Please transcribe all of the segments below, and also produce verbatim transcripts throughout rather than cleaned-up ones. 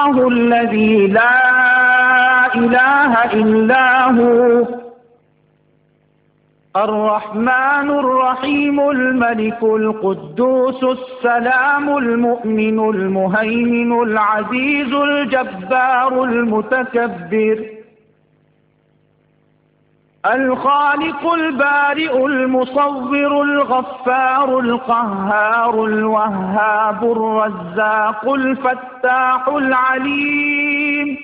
الله الذي لا إله إلا هو الرحمن الرحيم الملك القدوس السلام المؤمن المهيمن العزيز الجبار المتكبر الخالق البارئ المصور الغفار القهار الوهاب الرزاق الفتاح العليم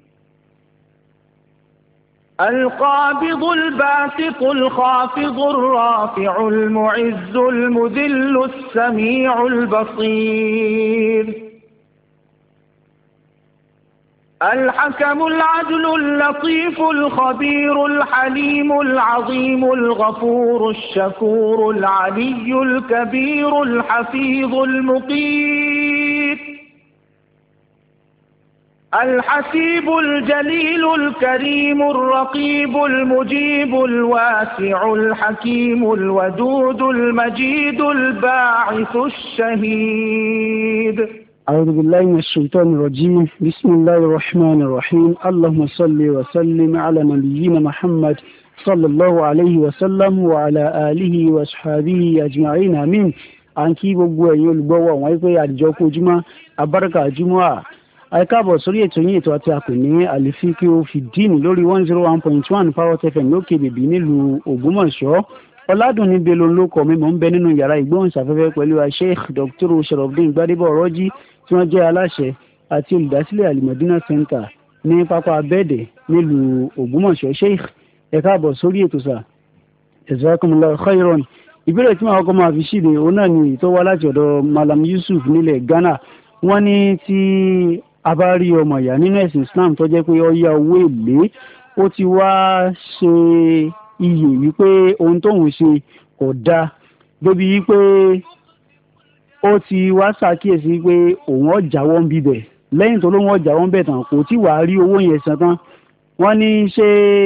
القابض الباسط الخافض الرافع المعز المذل السميع البصير الحكم العدل اللطيف الخبير الحليم العظيم الغفور الشكور العلي الكبير الحفيظ المقيت الحسيب الجليل الكريم الرقيب المجيب الواسع الحكيم الودود المجيد الباعث الشهيد. أعوذ بالله من الشيطان الرجيم. بسم الله الرحمن الرحيم. اللهم صل وسلم على نبينا محمد صلى الله عليه وسلم وعلى آله وصحبه أجمعين آمين. àǹkí gbogbo ẹ̀yin olùgbọ́wọ́ wọn pé àdìjọ kú ojúmọ́ abáraka jùmọ́ àìkáàbọ̀ sórí ètò yín ètò àti àpè ní àlìfíkì òfìdíìnì lórí one zero one point one Parrot F M lókè bèbí nílùú Ògbómọ̀ṣọ́. Ọládùnní Bello ló kọ mi mò ń bẹ nínú yàrá ìgbóhùnsáfẹ́fẹ́ pẹ̀lú Sheikh Doctor Sharafdeen Gbadebo Ọ̀rọ́jí tí wọ́n jẹ́ aláṣẹ àti olùdásílẹ̀ Al-Madina Center ní pápá abẹ́ẹ̀dẹ̀ nílùú Ògbómọ̀ṣọ́. Sheikh ẹ káàbọ̀ sórí ètò sà. Jazakumullahu khairan. Ìbéèrè tí màá kọ́ máa fi ṣíde òun náà ni tó wá láti ọ̀dọ̀ Malam Yusuf nílẹ̀ Ghana. Wọ́n ní tí a bá rí ọmọ ìyá nínú ẹ̀sìn Islam tó jẹ́ pé ó yá owó èlé ó ti wá ṣe iyè wípé ohun tóun ṣe kò dáa débi wípé ó ti wá ṣàkíyèsí pé òun ọ̀jáwọ́ ń bíbẹ̀ lẹ́yìn tó lóun ọ̀jáwọ́ ń bẹ̀ tán kò tí wàá rí owó yẹn san tán. Wọ́n ní ṣé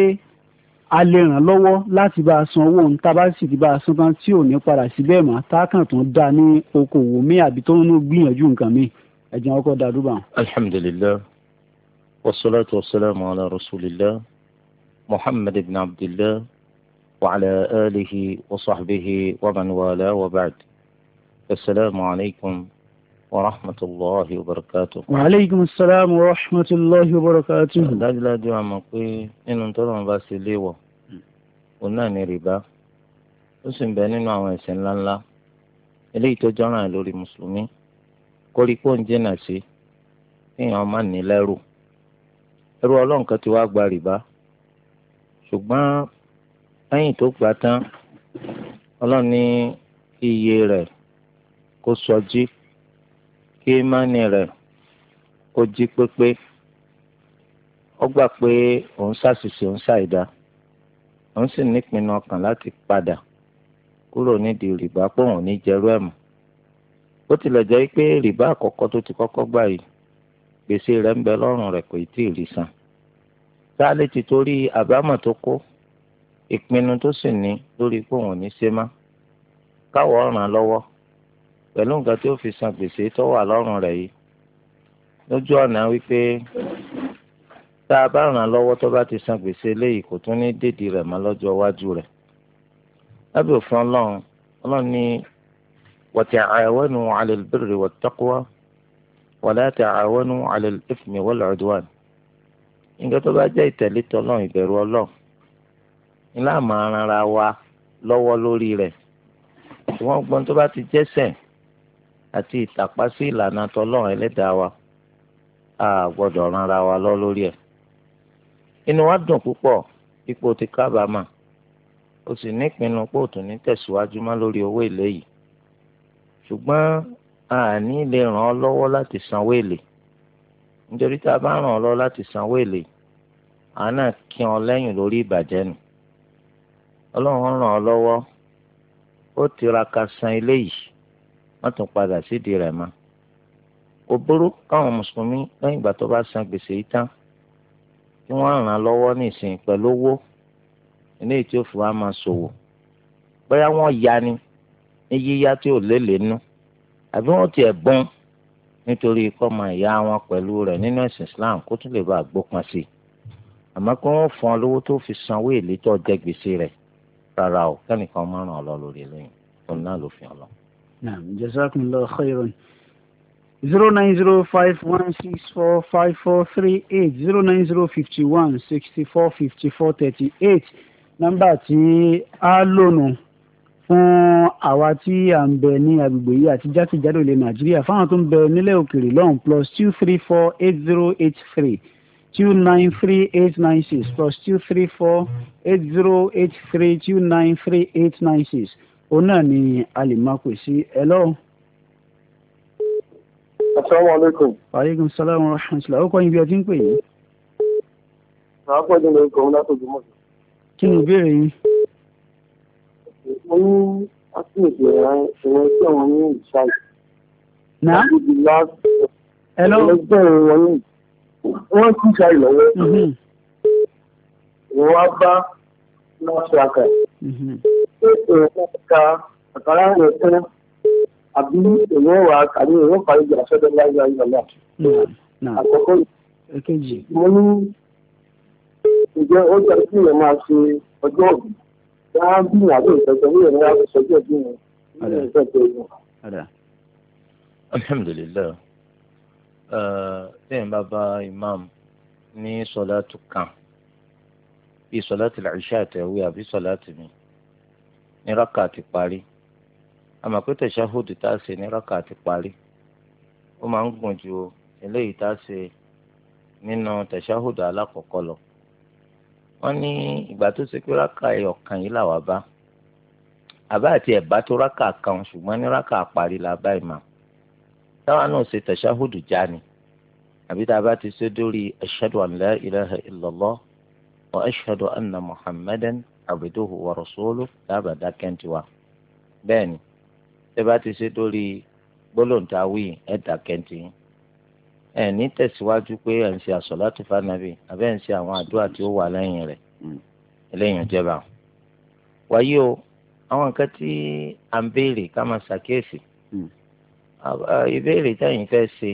a lè ràn lọ́wọ́ láti bá a san owó òun tá a bá sì ti bá a san tán tí ò ní padà síbẹ̀ mọ́ tákàn tó ń dá ní okòwò mi àbí tó ń gbìyànjú nǹkan mi ẹ̀jẹ̀ ọkọ̀ dàdúbà. alhamdulillah wassalatu wassalamu ala rasulillah muhammad ibn abdillah wa ala alihi wa sahbihi wa man wala wa ba'd. Assalamu alaikum wa rahmatullahi wa barakatuh. Wa alaikum assalam wa rahmatullahi wa barakatuh. Dájúdájú a mọ̀ pé nínú tọ́lọ́run bá ṣe léèwọ̀ òun náà ní rìbá ó sì ń bẹ nínú àwọn ẹ̀ṣẹ̀ ńláńlá eléyìí tó jọ́ràn lórí mùsùlùmí kórìkó ń jìnnà sí kéèyàn má ní lẹ́rù. ẹrú ọlọ́run kan ti wá gba rìbá ṣùgbọ́n lẹ́yìn tó gbà tán ọlọ́run ní iye rẹ̀ kó sọjí kí mánì rẹ̀ kó jí pépé. ó gbà pé òun ṣàṣìṣe òun ṣàìdá òun sì nípinnu ọkàn láti padà kúrò nídìí rìbá pé òun ò ní jẹrú ẹ̀ mọ́. bó tilẹ̀ jẹ́ pé rìbá àkọ́kọ́ tó ti kọ́kọ́ gbà yìí gbèsè rẹ̀ ń bẹ lọ́rùn rẹ̀ kò tí ì rí san. tá a lè ti torí àbámọ̀ tó kó ìpinnu tó sì ní lórí pé òun ò ní ṣe má káwọ́ ràn lọ́wọ́ pẹ̀lú nǹkan tí ó fi san gbèsè tó wà lọ́rùn rẹ̀ yìí lójú ọ̀nà wípé tá a bá ràn lọ́wọ́ tó bá ti san gbèsè léyìí kò tún ní dédìí rẹ̀ mọ́ lọ́jọ́ iwájú rẹ̀. lábẹ́ òfin ọlọ́run ọlọ́run ní wa ta'awanu 'ala al-birri wat-taqwa wa la ta'awanu 'ala al-ithmi wal-'udwan. nǹkan tó bá jẹ́ ìtẹ̀lé tọ́lọ́run ìbẹ̀rù ọlọ́run ńlá máa ran ara wa lọ́wọ́ lórí rẹ̀. ṣùgbọ́n gbọ́n tó bá ti jẹ́ṣẹ̀ àti ìtàpá sí ìlànà tọ́lọ́run ẹlẹ́dàá wa a gbọ́dọ̀ ran ara wa lọ lórí ẹ̀. inú wa dùn púpọ̀ ipò ti kábàámà ó sì nípinnu pé òtún ní tẹ̀síwájú má lórí owó èlé yìí ṣùgbọ́n a ní lè ràn ọ́ lọ́wọ́ láti sanwó èlé nítorí tá a bá ràn ọ́ lọ́wọ́ láti sanwó èlé àá náà kí ọ lẹ́yìn lórí ìbàjẹ́ nù. ọlọ́run ràn ọ́ lọ́wọ́ ó tiraka san eléyìí wọ́n tún padà sídìí rẹ̀ mọ́. kò burú káwọn mùsùlùmí lẹ́yìn ìgbà tó bá san gbèsè yìí tán tí wọ́n ràn án lọ́wọ́ nísìnyí pẹ̀lú owó eléyìí tí ó fi wá máa ṣòwò bóyá wọ́n ya ni ní yíyá tí ò lélẹ̀ nú àbí wọ́n tiẹ̀ bọ́n nítorí kọ́ máa yá wọn pẹ̀lú rẹ̀ nínú ẹ̀sìn Islam kó tún lè bá gbópọn sí i àmọ́ kí wọ́n fún ọ lówó tó fi sanwó èlé tó jẹ gbèsè rẹ̀ rárá o kẹ́nìkan máa ràn ọ́ lọ lórí eléyìí òun náà ló fi ọ lọ. naam jazakumullahu khairan. zero nine zero five one six four five four three eight zero nine zero fifty one sixty four fifty four thirty eight nọ́mbà tí a lónù fún àwa tí à ń bẹ ní agbègbè yìí àti jákèjádò ilẹ̀ Nàìjíríà fáwọn tó ń bẹ nílẹ̀ òkèèrè lọ́hùn plus two three four eight zero eight three two nine three eight nine six plus two three four eight zero eight three two nine three eight nine six òun náà ni a lè máa pè sí ẹ lọ́wọ́. Asalaamualeykum. Aleykum salaam wa rahmatulah. Ó kọ́ ibi ọtí ń pè yín. Màá pẹ́ jẹ́ lórí kan látòjú mọ́tò. Kí ni ìbéèrè yín? Mo ní àkíyèsí ìran ìran tí àwọn ní ìṣáì. Náà? Hello. Ẹgbẹ́ wọn ní wọ́n ti ṣáì lọ́wọ́. Ìwọ́n wá bá náà ṣe àkà. Ṣé ìrìn ká àkàrà rẹ̀ tán? Àbí èèyàn wà kàní èèyàn parí ìjà sọ́dọ̀ láyé ayélujára. Àkọ́kọ́ èkejì. Mo ní ìjẹ́ ó jẹ́ kí èèyàn máa ṣe ọjọ́ òbí. Wọ́n á bí ìyàwó ìtọ́jú ní ìrìn àjò sọ́jọ́ òbí wọn. Ní ìtọ́jú ìwọ̀n. Alhamdulillah. Téèyàn bá bá imam ní sọ̀látù kan bí sọ̀látù al-Isha àtẹ̀wé àbí sọ̀látù mi ní rákà ti parí. Àmọ́ pé tẹ̀ṣáhùdù tá a ṣe ní rákà ti parí ó máa ń gùn ju eléyìí tá a ṣe nínú tẹ̀ṣáhùdù alákọ̀ọ́kọ́ lọ. Wọ́n ní ìgbà tó ṣe pé rákà ẹyọ̀kan yìí làwà bá àbá àti ẹ̀bá tó rákà kan ṣùgbọ́n ní rákà parí la bá ìmà táwa náà ṣe tẹ̀ṣáhùdù já ni àbí tá a bá ti ṣe dórí ashhadu an la ilaha illallah wa ashhadu anna muhammadan abduhu wa rasuluhu lábàdá kẹ́ntì wa bẹ́ẹ̀ ni tẹ́ bá ti ṣe dórí gbólóǹtàwí ẹ̀dà kẹ́ntì ẹ̀ ní tẹ̀síwájú pé ẹ̀ ń ṣe àsọ̀látù fánàbì àbẹ́ ń ṣe àwọn àdúrà tí ó wà lẹ́yìn rẹ̀ eléyìí ń jẹba. wáyé o àwọn nǹkan tí à ń béèrè ká máa ṣàkíyèsí ìbéèrè tẹ̀yin fẹ́ ṣe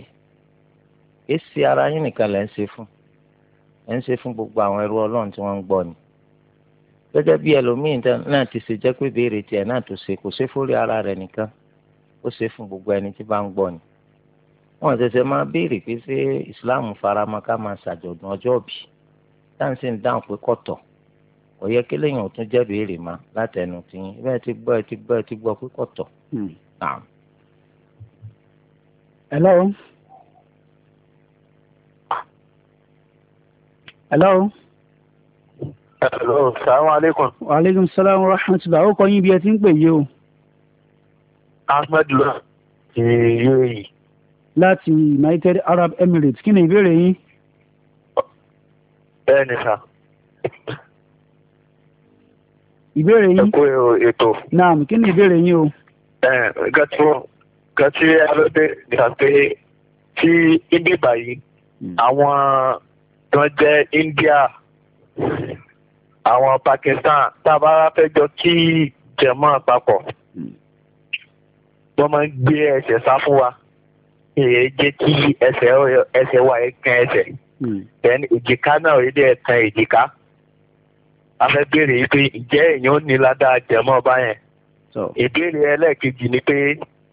é ṣe ara yín nìkan lẹ́ ń ṣe fún ẹ̀ ń ṣe fún gbogbo àwọn ẹrú ọlọ́run tí wọ́n ń gbọ́ ni gẹ́gẹ́ bí ẹlòmíín náà ti ṣe jẹ́ pé béèrè tiẹ̀ náà tó ṣe kò ṣe fórí ara rẹ̀ nìkan ó ṣe fún gbogbo ẹni tí bá ń gbọ́ ni wọ́n ṣẹ̀ṣẹ̀ máa béèrè pé ṣé ìsìláàmù faramọ́ ká máa ṣàjọ̀dún ọjọ́ òbí táǹsì ń dáhùn pé kọ̀tọ̀ kò yẹ kí lèèyàn tún jẹ́ béèrè má látẹnu tiyín bẹ́ẹ̀ ti gbọ́ ẹ ti gbọ́ ẹ ti gbọ́ pé kọ̀tọ̀. Hello. Hello. Hello, salaam alaikum. Wa alaikum salaam wa rahmatullahi. Ó kọ́ yín bí ẹ ti ń pè yé o. Ahmed lọ sí U A E. Láti United Arab Emirates. Kí ni ìbéèrè yín? Bẹ́ẹ̀ ni sà. Ìbéèrè yín? Ẹ kú ètò. Naam, kí ni ìbéèrè yín o? Gàtú gàtí alóde nígbà pé tí ibi báyìí àwọn tó jẹ́ India àwọn Pakistan tá a bá fẹ́ jọ kí jẹ̀mọ́ papọ̀ wọ́n máa ń gbé ẹsẹ̀ sá fún wa èyí jẹ́ kí ẹsẹ̀ ẹsẹ̀ wa ẹ̀ kan ẹsẹ̀ then èjìká náà rí dẹ́ kan èjìká a fẹ́ béèrè yìí pé ǹjẹ́ èèyàn ní ládàá jẹ̀mọ́ báyẹn ìbéèrè ẹlẹ́ẹ̀kejì ni pé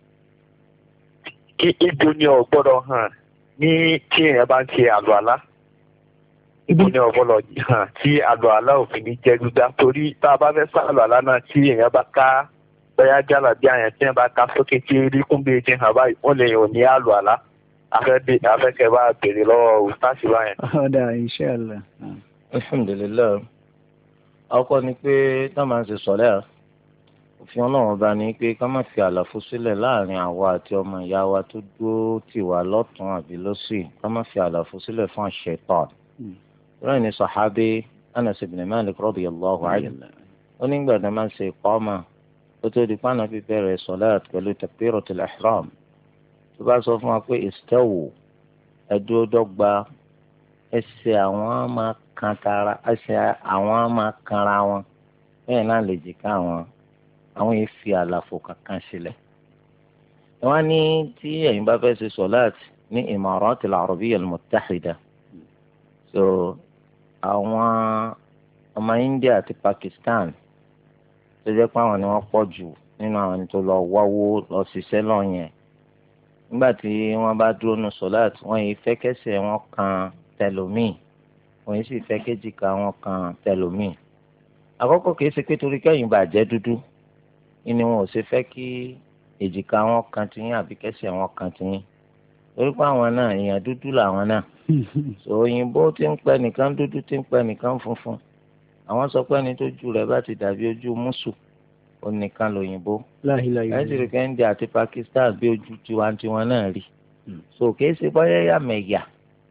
kí ibo ni ò gbọ́dọ̀ hàn ní tí èèyàn bá ń ṣe àlùalá ibo ni ò gbọ́dọ̀ hàn tí àlùalá òfin ní jẹ́ gbígbá torí tá a bá fẹ́ sá àlùalá náà tí èèyàn bá ká bóyá jálà bí àyàn tí èèyàn bá ká sókè tí erékùn bíi ti hàn báyìí wọ́n lè yàn ní àlùalá afẹ́kẹ́ bá béèrè lọ́wọ́ ustaasi báyẹn. ọ̀dà inshallah. alhamdulilayi ọkọ ni pé tá a máa ń ṣe sọ̀lẹ́ òfin ọlọ́run ọba ni pé ká má fi àlàfo sílẹ̀ láàrin àwa àti ọmọ ìyá wa tó dúró tì wá lọ́tún àbí lọ́sì ká má fi àlàfo sílẹ̀ fún àṣetán. ìrọ̀ ní sàhábé Anas ibn Malik radiyallahu anhu ó nígbà tó máa ń ṣe ìkọ́mà ó tó di pàánà bí bẹ̀rẹ̀ sọ̀láàt pẹ̀lú takbiratul ihram tó bá sọ fún wa pé istawu ẹ̀dúró dọ́gba ẹsẹ̀ àwọn máa kan tara ẹsẹ̀ àwọn máa kanra wọn bẹ́ẹ̀ náà lè jìká wọn àwọn yìí fi àlàfo kankan sílẹ̀. wọ́n ní tí ẹ̀yin bá fẹ́ ṣe sọ̀láàtì ní Imarat al-Arabiyya al-Muttahida. so àwọn ọmọ India àti Pakistan tó jẹ́ pé àwọn ni wọ́n pọ̀ jù nínú àwọn ẹni tó lọ wáwó lọ ṣiṣẹ́ lọ yẹn nígbà tí wọ́n bá dúró nu sọ̀láàt wọ́n yìí fẹ́ kẹ́sẹ̀ wọn kan tẹlòmíì wọ́n yìí sì fẹ́ kéjìká wọn kan tẹlòmíì. àkọ́kọ́ kìí ṣe pé torí kẹ́yìn bàjẹ́ dúdú ni wọn ò ṣe fẹ́ kí èjìká wọn kan tiyín àbí kẹ́sẹ̀ wọn kan tiyín torí pé àwọn náà èèyàn dúdú làwọn náà. so òyìnbó tí ń pẹ́ nìkan dúdú tí ń pẹ́ nìkan funfun àwọn sọ pé ẹni tó ju rẹ̀ bá ti dàbí ojú mùsù onìkan lòyìnbó nàìjíríà kẹ́ńdì àti Pakistan bí ojú tiwantiwọn náà rí. so kìí ṣe bọ́yá yàmẹ̀yà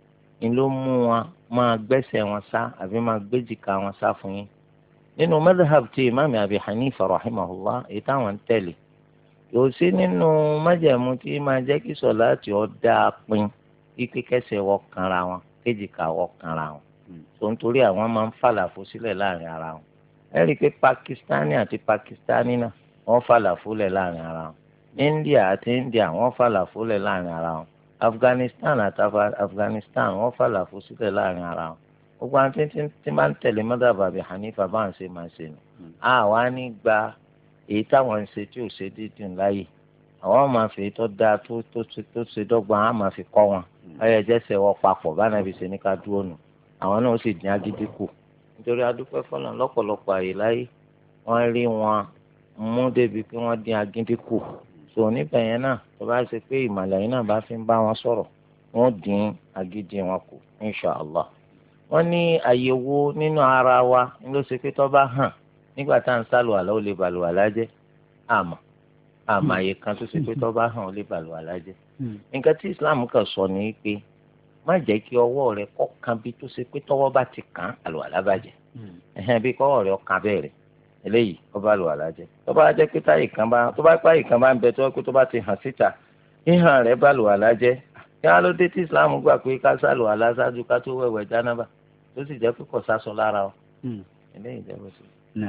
ni ló mú wọn máa gbẹ́sẹ̀ wọn sá àbí máa gbéjìká wọn sá fún yín. nínú madhhab ti imaami Abi Hanifa rahimahullah èyí táwọn ń tẹ̀lé yóò sí nínú májẹ̀mú tí máa jẹ́ kí sọ̀láàtì ó dáa pin kíkẹ́ kẹsẹ̀ wọ kanra wọn kéjìká wọ kanra wọn. so nítorí àwọn máa ń fàlàfo sílẹ̀ láàrin ara wọn. ẹ rí i pé Pakistani àti Pakistani náà wọ́n fàlàfo lẹ̀ láàrin ara wọn. India àti India wọ́n fàlàfo lẹ̀ láàrin ara wọn. Afghanistan àti Afghanistan wọ́n fàlàfo sílẹ̀ láàrin ara wọn. gbogbo àwọn tí tí máa ń tẹ̀lé madhhab Abi Hanifa bá ń ṣe máa ṣe nù. àwa ní gba èyí táwọn ń ṣe tí ò ṣe dídùn láàyè àwọn máa fi tó dáa tó tó ṣe dọ́gba á máa fi kọ́ wọn. ayọ̀ jẹ́sẹ̀ wọ papọ̀ bá nàbì ṣe ní ká dúró nù àwọn náà ó sì dín agídí kù nítorí adúpẹ́ fọlọ́n lọ́pọ̀lọpọ̀ àyè láyé wọ́n rí wọn mú débi pé wọ́n dín agídí kù. so níbẹ̀ yẹn náà tó bá ṣe pé ìmọ̀lẹ̀ yìí náà bá fi ń bá wọn sọ̀rọ̀ wọ́n dín agídí wọn kù inshàlá. wọ́n ní àyẹ̀wò nínú ara wa ló ṣe pé tó bá hàn nígbà tá à ń sálùwàlá ó lè bàlùwàlá jẹ́ àmọ́ àmọ́ àyè kan tó ṣe pé tó bá hàn ó lè bàlùwàlá jẹ́. nǹkan tí Islam kan sọ ni pé má jẹ́ kí ọwọ́ rẹ kọ́ kan bí tó ṣe pé tọwọ́ bá ti kàn àlùwàlá bàjẹ́. ẹ̀hẹ́n bí kọ́wọ́ rẹ ọkàn bẹ̀rẹ̀ eléyìí ó bá àlùwàlá jẹ́. tó bá jẹ́ pé táyì kan bá tó bá páyì kan bá ń bẹ tó pé tó bá ti hàn síta híhàn rẹ bá àlùwàlá jẹ́. kí wọ́n ló dé tí Islam gbà pé ká sàlùwàlá ṣáájú ká tó wẹ̀wẹ̀ jánábà tó sì jẹ́ pé kò sásọ lára o. eléyìí jẹ́ bó ṣe.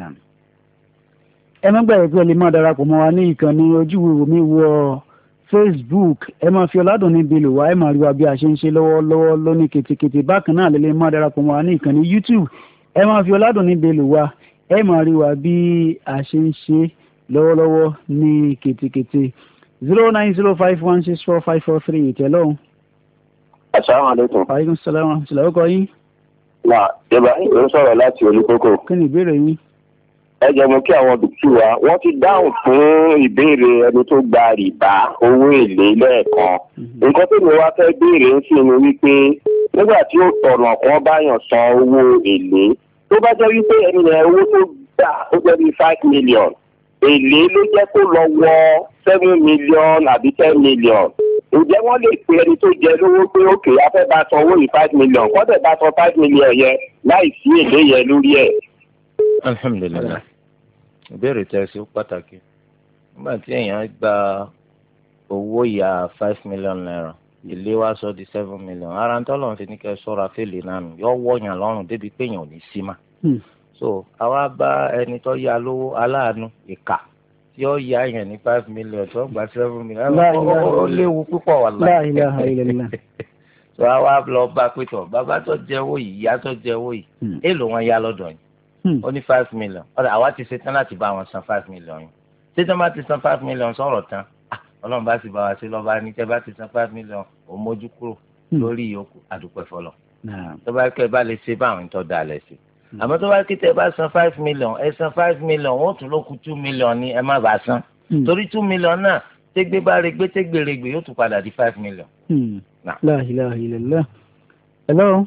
ẹ má gbàgbé pé ẹ lè máa darapọ̀ mọ́ wa ní ìkànnì ojúwòrò mi wọ Facebook ẹ máa fi ọ̀làdùn níbi lò wá ẹ máa rí wa bí a ṣe ń ṣe lọ́wọ́lọ́wọ́ lóní ketekete bákan náà lè lè máa darapọ̀ mọ́ wa ní ìkànnì YouTube ẹ máa fi ọ̀làdùn níbi lò wá ẹ máa rí wa bí a ṣe ń ṣe lọ́wọ́lọ́wọ́ ní ketekete zero nine zero five one six four five four three eight hello. asalaamualeykum. aleykum salaam wa rahmatulah ọkọ yín. na Ibrahim ló ń sọ̀rọ̀ láti Olúkókó. kí ni ìbéèrè yín. ẹ jẹ́ mọ̀ kí àwọn dùkú wa wọ́n ti dáhùn fún ìbéèrè ẹni tó gba rìbá owó èlé lẹ́ẹ̀kan. nǹkan tó ní wá fẹ́ béèrè ń sìn ní wípé nígbà tí ọ̀nà kan báyàn san owó èlé tó bá jẹ́ wípé ẹni yẹn owó tó gbà ó jẹ́ bíi five million èlé ló jẹ́ kó lọ wọ seven million àbí ten million. ǹjẹ́ wọ́n lè pe ẹni tó jẹ lówó pé òkè afẹ́ bá san owó yìí five million kọ́dẹ̀ bá san five million yẹn láì sí èlé yẹn lórí ẹ̀. alhamdulilayi ìbéèrè tẹ́ sí pàtàkì nígbà tí èèyàn gba owó ìyá five million naira ilé wa sọ di seven million ara ń tọ́lọ̀ fi ní kẹ́ sọ́ra fèlè náà nù yọ wọ̀nyàn lọ́rùn débi pé èèyàn ò ní sí mà. so àwa bá ẹni tó yá lówó aláàánú ìkà tí ó yá yẹn ní five million tó gba seven million ó léwu púpọ̀ wà láì. so àwa lọ bá pétọ̀ bàbá tó jẹ́wọ́ yìí ìyá tó jẹ́wọ́ yìí èèlò wọn yá lọ́dọ̀ yìí ó ní five million ọ̀rẹ́ àwa ti ṣetán láti bá wọn san five million yìí ṣetán bá ti san five million sọ̀rọ̀ tán ọlọ́run bá sì bá wa ṣe lọ́ba ní tẹ́ bá ti san five million ò mójú kúrò lórí ìyókù àdúpẹ́ fọlọ́ tó bá kẹ́ ẹ bá lè ṣe báwọn ń tọ́ da alẹ́ sí àmọ́ tó bá kí tẹ́ bá san five million ẹ san five million wọ́n tún ló kù two million ní ẹ má bàa san torí two million náà tẹ́gbẹ́ bá rẹ gbé tẹ́gbèrègbè yóò tún padà di five million. La ilaha illallah. Hello.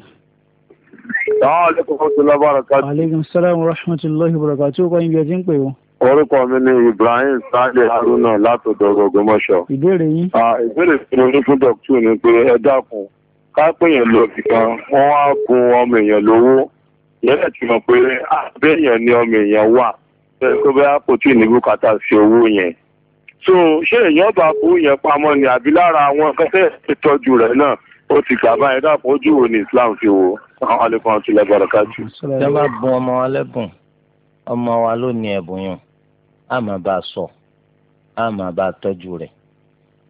Aleykum salaam wa rahmatulahi wa barakatuh. Kọ́ ibi ẹ̀jẹ̀ ń pè wọ́n. Orúkọ mi ni Ibrahim Sade Haruna látọ̀dọ̀ Ògbómọ̀ṣọ́. Ìbéèrè yín. Ìbéèrè tí mo ní fún dọ̀kítù ni pé ẹ dákun ká pé èèyàn lọ sí kan wọ́n wá gun ọmọ èèyàn lówó. Ìyẹn lè ti mọ̀ pé àbẹ́yẹn ni ọmọ èèyàn wà. Bẹ́ẹ̀ tó bẹ́ẹ̀ kò tí ì ní bùkátà sí owó yẹn. So ṣé èèyàn bá kú yẹn pamọ́ ni àbí lára àwọn kẹsẹ̀ ìtọ́jú rẹ̀ náà ó ti gbà báyìí dáàbò ojú wo ni Islam fi wo àwọn alẹ́kùn àti ilẹ̀ barakatu. Ṣé bá bùn ọmọ wa lẹ́bùn ọmọ wa ló ní ẹ̀bùn yẹn a máa bá a sọ a máa bá a tọ́jú rẹ̀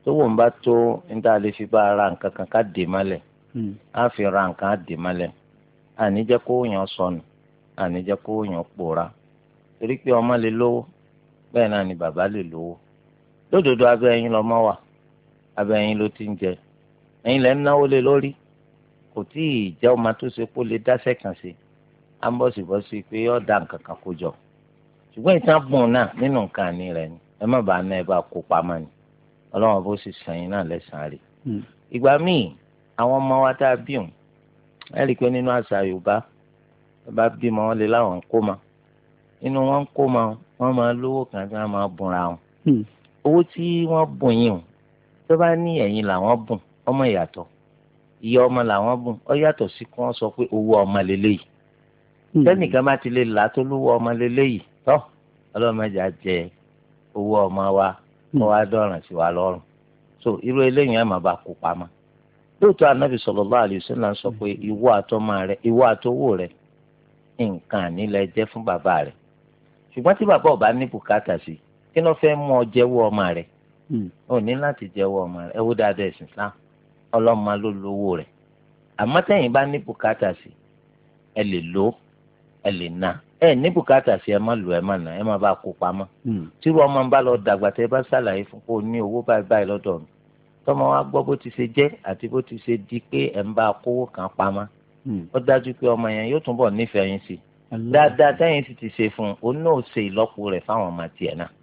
tó wò ń bá tó ń dá lè fi bá ara nǹkan kan ká dè mọ́lẹ̀ á fi ra nǹkan á dè mọ́lẹ̀ àní jẹ́ kó yàn sọnù àní jẹ́ kó yàn pòórá torí pé ọmọ lè lówó bẹ́ẹ̀ náà ni bàbá lè lówó lódodo abẹ́ ẹyin lọ́mọ wà abẹ́ ẹyin ló ti ń jẹ ẹyin lẹ́ ń náwó lé lórí kò tí ì jẹ́ ọmọ tó ṣe kó lè dáṣẹ́ kan sí á ń bọ̀sibọ́sí pé yóò dá nǹkan kan kó jọ ṣùgbọ́n ìtàn bùn náà nínú nǹkan àní rẹ̀ ni ẹ má bàa ná ẹ bá kó pamọ́ ni ọlọ́run bó sì sẹ́yìn náà lẹ́sàn-án rẹ̀. ìgbà míì àwọn ọmọ wa tá a bí òun ẹ rí i pé nínú àṣà Yorùbá ẹ bá bímọ wọn lè láwọn ń kó ma inú wọn ń kó ma wọn máa lówó kan tí wọn máa bùnra wọn. owó tí wọ́n bùn yìí o tó bá ní ẹ̀yìn làwọn bùn ọmọ ìyàtọ̀ ìyá ọmọ làwọn bùn ọ yàtọ̀ sí kí wọ́n sọ pé owó ọmọ lélẹ́yìí tẹ́nìkan bá ti lè là tó lówó ọmọ lélẹ́yìí tọ́ ọlọ́mọdé á jẹ owó ọmọ wa kó wá dọ̀ràn sí wa lọ́rùn so irú eléyìí ẹ̀ máa bá kó pamọ́ lóòótọ́ anábì sallallahu alaihi wasallam sọ pé ìwọ àtọmọ rẹ ìwọ àtowó rẹ nǹkan ànílẹ̀ jẹ́ fún bàbá rẹ ṣùgbọ́n tí bàbá ọba ní bùkátà sí kí ló fẹ́ mú ọ jẹ́wọ́ ọmọ rẹ ò ní láti jẹ́wọ́ ọmọ rẹ ẹ wó dáadáa ẹ̀sìn Islam ọlọ́mọ ló lówó rẹ àmọ́ tẹ́yìn bá ní bùkátà sí ẹ lè lò ẹ lè ná ẹ ní bùkátà sí ẹ má lò ẹ má ná ẹ má bá kó pamọ́ tírú ọmọ ń bá lọ dàgbà tẹ́ bá ṣàlàyé fún kó ní owó báyìí báyìí lọ́dọ̀ mi tọmọ wa gbọ́ bó ti ṣe jẹ́ àti bó ti ṣe di pé ẹ̀ ń bá kówó kan pamọ́ ó dájú pé ọmọ yẹn yóò túnbọ̀ nífẹ̀ẹ́ yín sí dáadáa tẹ́yìn sì ti ṣe fún un òun náà ṣe ìlọ́po rẹ̀ fáwọn ọmọ tiẹ̀ náà.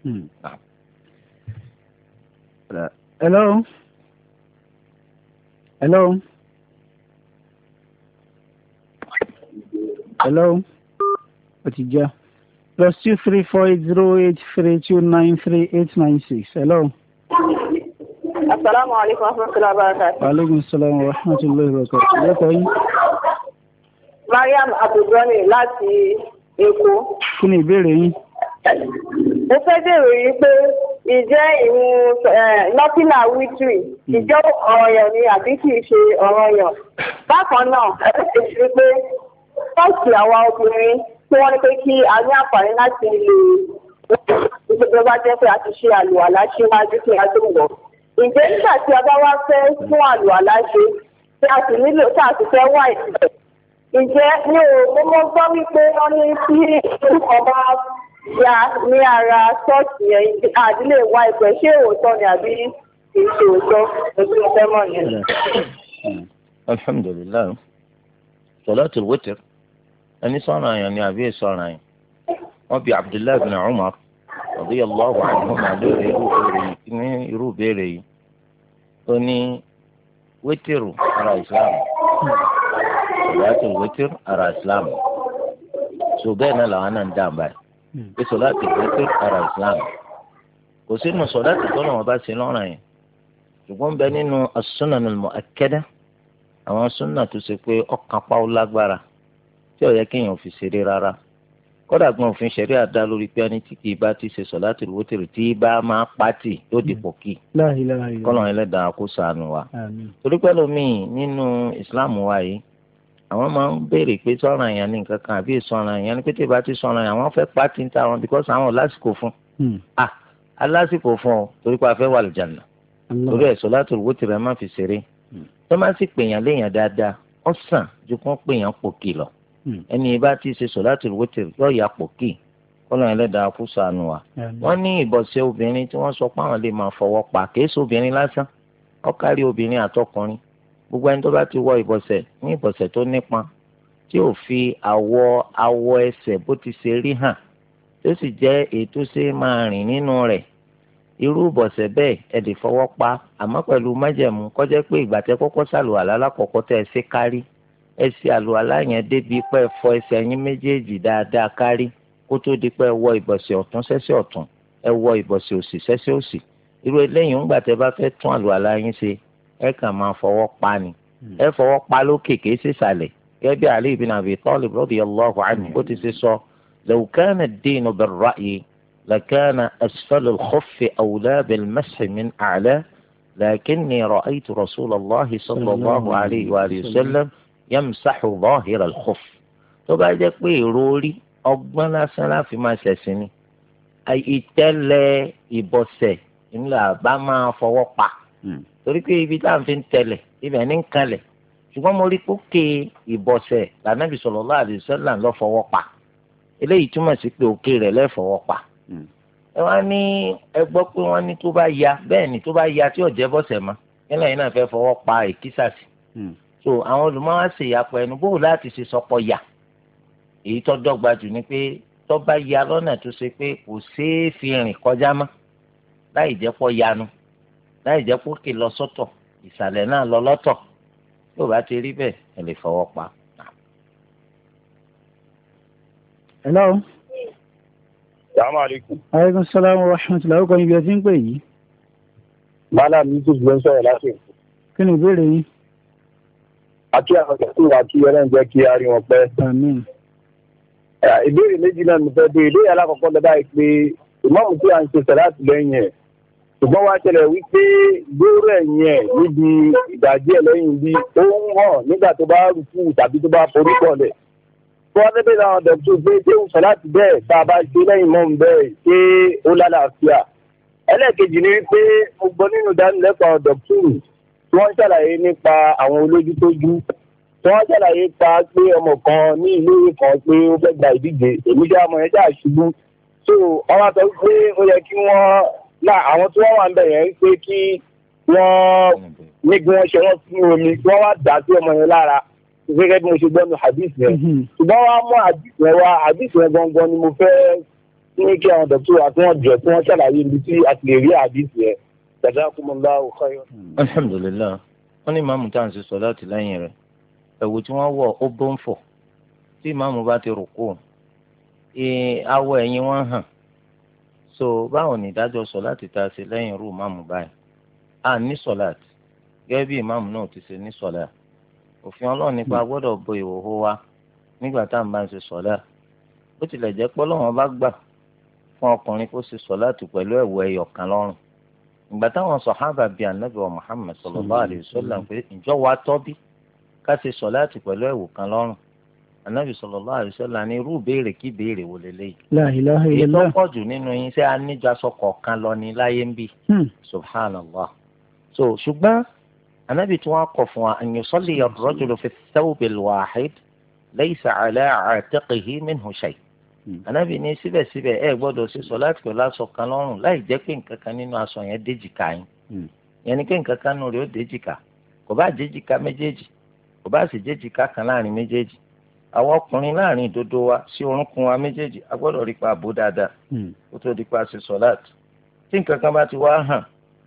hello hello hello ó ti já plus two three four eight zero eight three two nine three eight nine six hello. Assalamu alaikum wa rahmatullahi wa barakatuh. Wa alaikum assalam wa rahmatullahi wa barakatuh. Lẹ́kọ̀ọ́ yín. Mariam Abdulgani láti Èkó. Kí ni ìbéèrè yín? Mo fẹ́ béèrè yìí pé ìjẹ́ ìrun nọ́pìlà wítìrì ìjẹ́ ọ̀ranyàn ni àbí kì í ṣe ọ̀ranyàn. Bákan náà, ẹ ṣe ṣe pé ṣọ́ọ̀ṣì àwa obìnrin tí wọ́n ní pé kí a ní àǹfààní láti lè ìṣèjọba bá jẹ́ pé a ti ṣe àlùwàlá síwájú kí a tó wọ̀. Ǹjẹ́ nígbà tí a bá wá fẹ́ fún àlùwàlá ṣe tí a sì nílò tí a sì fẹ́ wá ìsìnkú. Ǹjẹ́ ní o mo gbọ́ wípé wọ́n ní tí orúkọ bá ya ní ara ṣọ́ọ̀ṣì yẹn àdílé wá ìpẹ́ ṣé òótọ́ ni àbí kì í ṣe òótọ́ ojú ọ̀fẹ́ mọ̀ yẹn. Alhamdulilayi salatul witr ẹni sọ̀rọ̀ àyàn ni àbí ìsọ̀rọ̀ àyàn wọ́n bí Abdullahi bin Umar radiyallahu anhuma lórí irú ìbéèrè yìí ó ní wítìrù ara Islam salatul witr ara Islam so bẹ́ẹ̀ náà làwọn náà ń dá àbáyé pé salatul witr ara Islam kò sínú sọ̀láàtì tó náà wọ́n bá ṣe lọ́rùn yẹn ṣùgbọ́n bẹ́ẹ̀ nínú as-sunanul mu'akkada àwọn súnà tó ṣe pé ọkàn pa ó lágbára tí ó yẹ kéèyàn fi ṣeré rárá kódà gbọ́n òfin ṣẹ̀rí àdá lórí pé ẹni tí kì í bá ti ṣe sọ̀láàtì wítìrì tí bá máa pàtì yóò dìpọ̀ kí kọ́lọ̀ ẹlẹ́dàá kó ṣàánú wa torí pẹ́lú míì nínú ìsìláàmù wa yìí àwọn máa ń béèrè pé sọ̀rọ̀ àyàn ní nǹkan kan àbí ìsọ̀rọ̀ àyàn ní pété bá ti sọ̀rọ̀ àyàn àwọn fẹ́ pàtì ń ta wọn because àwọn lásìkò fún ah alásìkò fún ọ torí pé a fẹ́ wà lìjànà torí ẹ̀ sọ̀láàtì wítìrì ẹ má fi ṣeré tó má sì pèèyàn léèyàn dáadáa ó sàn ju kó pèèyàn pòkì lọ ẹni bá ti ṣe sọ̀láàtì wítìrì yóò yà pòkì kọ́nà ẹlẹ́dàá kó ṣàánú wa. wọ́n ní ìbọ̀sẹ̀ obìnrin tí wọ́n sọ pé àwọn lè máa fọwọ́ pa kìí ṣe obìnrin lásán ó kárí obìnrin àtọkùnrin gbogbo ẹni tó bá ti wọ ìbọ̀sẹ̀ ní ìbọ̀sẹ̀ tó nípọn tí ò fi àwọ̀ awọ ẹsẹ̀ bó ti ṣe rí hàn tó sì jẹ́ èyí tó ṣe máa rìn nínú rẹ̀ irú ìbọ̀sẹ̀ bẹ́ẹ̀ ẹ lè fọwọ́ pa àmọ́ pẹ̀lú májẹ̀mú kó jẹ́ pé ìgbà tẹ́ kọ́kọ́ ṣàlùwàlá lákọ̀ọ́kọ́ tẹ́ ẹ ṣe kárí ẹ ṣe àlùwàlá yẹn débi pé ẹ fọ ẹsẹ̀ yín méjèèjì dáadáa kárí kó tó di pé ẹ wọ ìbọ̀sẹ̀ ọ̀tún sẹ́sẹ̀ ọ̀tún ẹ wọ ìbọ̀sẹ̀ òsì sẹ́sẹ̀ òsì irú eléyìí ńgbà tẹ́ bá fẹ́ tún àlùwàlá yín ṣe ẹ kàn máa fọwọ́ pa ni ẹ fọwọ́ pa lókè kìí ṣe ìsàlẹ̀ gẹ́gẹ́ bí Ali ibn Abi Talib radiyallahu anhu bó ti ṣe sọ law kana ad-dinu bir-ra'yi لكان أسفل الخف أولى بالمسح من أعلى لكني رأيت رسول الله صلى الله عليه وآله وسلم يمسح ظاهر الخف tó bá jẹ́ pé ìròrí ọgbọ́n lásán láfi máa ṣẹ̀sìn ni ìtẹ́lẹ̀ ìbọ̀sẹ̀ ńlá bá máa fọwọ́ pa torí pé ibi tá à ń fi ń tẹ̀lẹ̀ ibẹ̀ ní ń kanlẹ̀ ṣùgbọ́n mo rí pókè ìbọ̀sẹ̀ lànàbì sallallahu alaihi wasallam ló fọwọ́ pa eléyìí túmọ̀ sí pé òkè rẹ̀ lẹ́ fọwọ́ pa ẹ wá ní ẹ gbọ́ pé wọ́n ní tó bá ya bẹ́ẹ̀ ni tó bá ya tí ò jẹ́ bọ́sẹ̀ mọ́ yẹn lẹ́yìn náà fẹ́ fọwọ́ pa èkísà sí so àwọn olùmọ̀wá ṣe ìyàpọ̀ ẹnu bó láti ṣe sọpọ̀ yà èyí tó dọ́gba jù ni pé tó bá ya lọ́nà tó ṣe pé kò ṣeé fi rìn kọjá mọ́ láì jẹ́ pọ̀ yanu láì jẹ́ pọ̀ kì lọ sọ́tọ̀ ìsàlẹ̀ náà lọ lọ́tọ̀ tó bá ti rí bẹ́ẹ̀ ẹ lè fọwọ́ pa. hello. salaamaleykum. aleykum salaam wa rahmatulah ọkọ ibi ẹ ti ń pè yìí. bàálà mi tó gbọ́n sọ̀rọ̀ láti. kí ni ìbéèrè yín. àti àwọn akẹ́kọ̀ọ́ àti ẹlẹ́n jẹ́ kí a rí wọn pẹ́. àmín. ìbéèrè méjì náà mi fẹ́ bí ìbéèrè alákọ̀ọ́kọ́ lọ́dá yìí pé ìmáàmù tí a ń ṣe sọ̀rọ̀ láti lẹ́yìn ẹ̀ ṣùgbọ́n wá ṣẹlẹ̀ wípé gbóòrò ẹ̀yìn ẹ̀ níbi ìdajì ẹ̀ lẹ́yìn bí ó ń hàn nígbà tó bá rúkú tàbí tó bá forí pọ̀lẹ̀. tó wá débẹ̀ láwọn dọ̀tún pé ṣé ń sọ láti bẹ́ẹ̀ tá a bá ṣe lẹ́yìn mọ́ bẹ́ẹ̀ ṣé ó lálàáfíà. ẹlẹ́ẹ̀kejì ni pé mo gbọ́ nínú ìdánilẹ́kọ̀ọ́ dọ̀tún tí wọ́n ṣàlàyé nípa àwọn olójú tójú tí wọ́n ṣàlàyé pa pé ọmọ kan ní ilé ìwé kan pé ó fẹ́ gba ìdíje èmi jẹ́ ọmọ yẹn ṣáà ṣubú so wọ́n wá sọ pé ó yẹ kí wọ́n náà àwọn tí wọ́n wà ń bẹ̀ yẹn ń pé kí wọ́n ní kí wọ́n ṣe wọ́n sínú omi kí wọ́n wá dà sí ọmọ yẹn lára gẹ́gẹ́ bí mo ṣe gbọ́ nu hadith yẹn ṣùgbọ́n wọ́n á mú hadith yẹn wá hadith yẹn gangan ni mo fẹ́ ní kí àwọn dọ̀tún àti wọ́n jọ tí wọ́n ṣàlàyé ibi tí a ti lè rí hadith yẹn jazakumullahu khairan. alhamdulilayi wọ́n ní ìmáàmù tá à ń ṣe sọ̀láàtì lẹ́yìn rẹ̀ ẹ̀wù tí wọ́n wọ̀ ó bó ń fọ̀ tí ìmáàmù bá ti rùkú awọ ẹ̀yìn wọn hàn so báwo ni ìdájọ́ sọ̀láàtì tá a ṣe lẹ́yìn irú ìmáàmù báyìí a ní sọ̀láàtì gẹ́gẹ́ bí ìmáàmù náà ti ṣe ní sọ̀láàtì òfin ọlọ́run nípa gbọ́dọ̀ bo ìhòòhò wa nígbà tá à ń bá ń ṣe sọ̀láàtì ó tilẹ̀ jẹ́ pé Ọlọ́run bá gbà fún ọkùnrin kó ṣe sọ̀láàtì pẹ̀lú ẹ̀wù ẹyọ kan lọ́rùn ìgbà táwọn sọ̀hábà bíi ànábì wa Muhammad sallallahu alayhi wa sallam pé ìjọ wa tọ́ bí ká ṣe sọ̀láàtì pẹ̀lú ẹ̀wù kan lọ́rùn ànábì sallallahu alayhi wa sallam ní irú béèrè kí béèrè wò lélẹ́yìí. La ilaha illallah. èyí tó pọ̀ jù nínú yín ṣé aníjàsọ kọ̀ọ̀kan lọ ní láyé ń bì. subhanallah. so ṣùgbọ́n ànábì tí wọ́n kọ̀ fún wa an yusalli ar-rajulu fi ath-thawb al-wahid laysa ala 'atiqihi minhu shay. ànábì ní síbẹ̀síbẹ̀ ẹ gbọ́dọ̀ ṣe sọ̀láàtì pẹ̀lú aṣọ kan lọ́rùn láì jẹ́ pé nǹkan kan nínú aṣọ yẹn déjìká yín. yẹn ni pé nǹkan kan nínú rẹ̀ ó déjìká kò bá déjìká méjèèjì kò bá sì déjìká kan láàrin méjèèjì àwọn ọkùnrin láàrin ìdodo wa sí orúnkún wa méjèèjì a gbọ́dọ̀ rí pa àbò dáadáa kó tó di pa ṣe sọ̀láàtì tí nǹkan kan bá ti wá hàn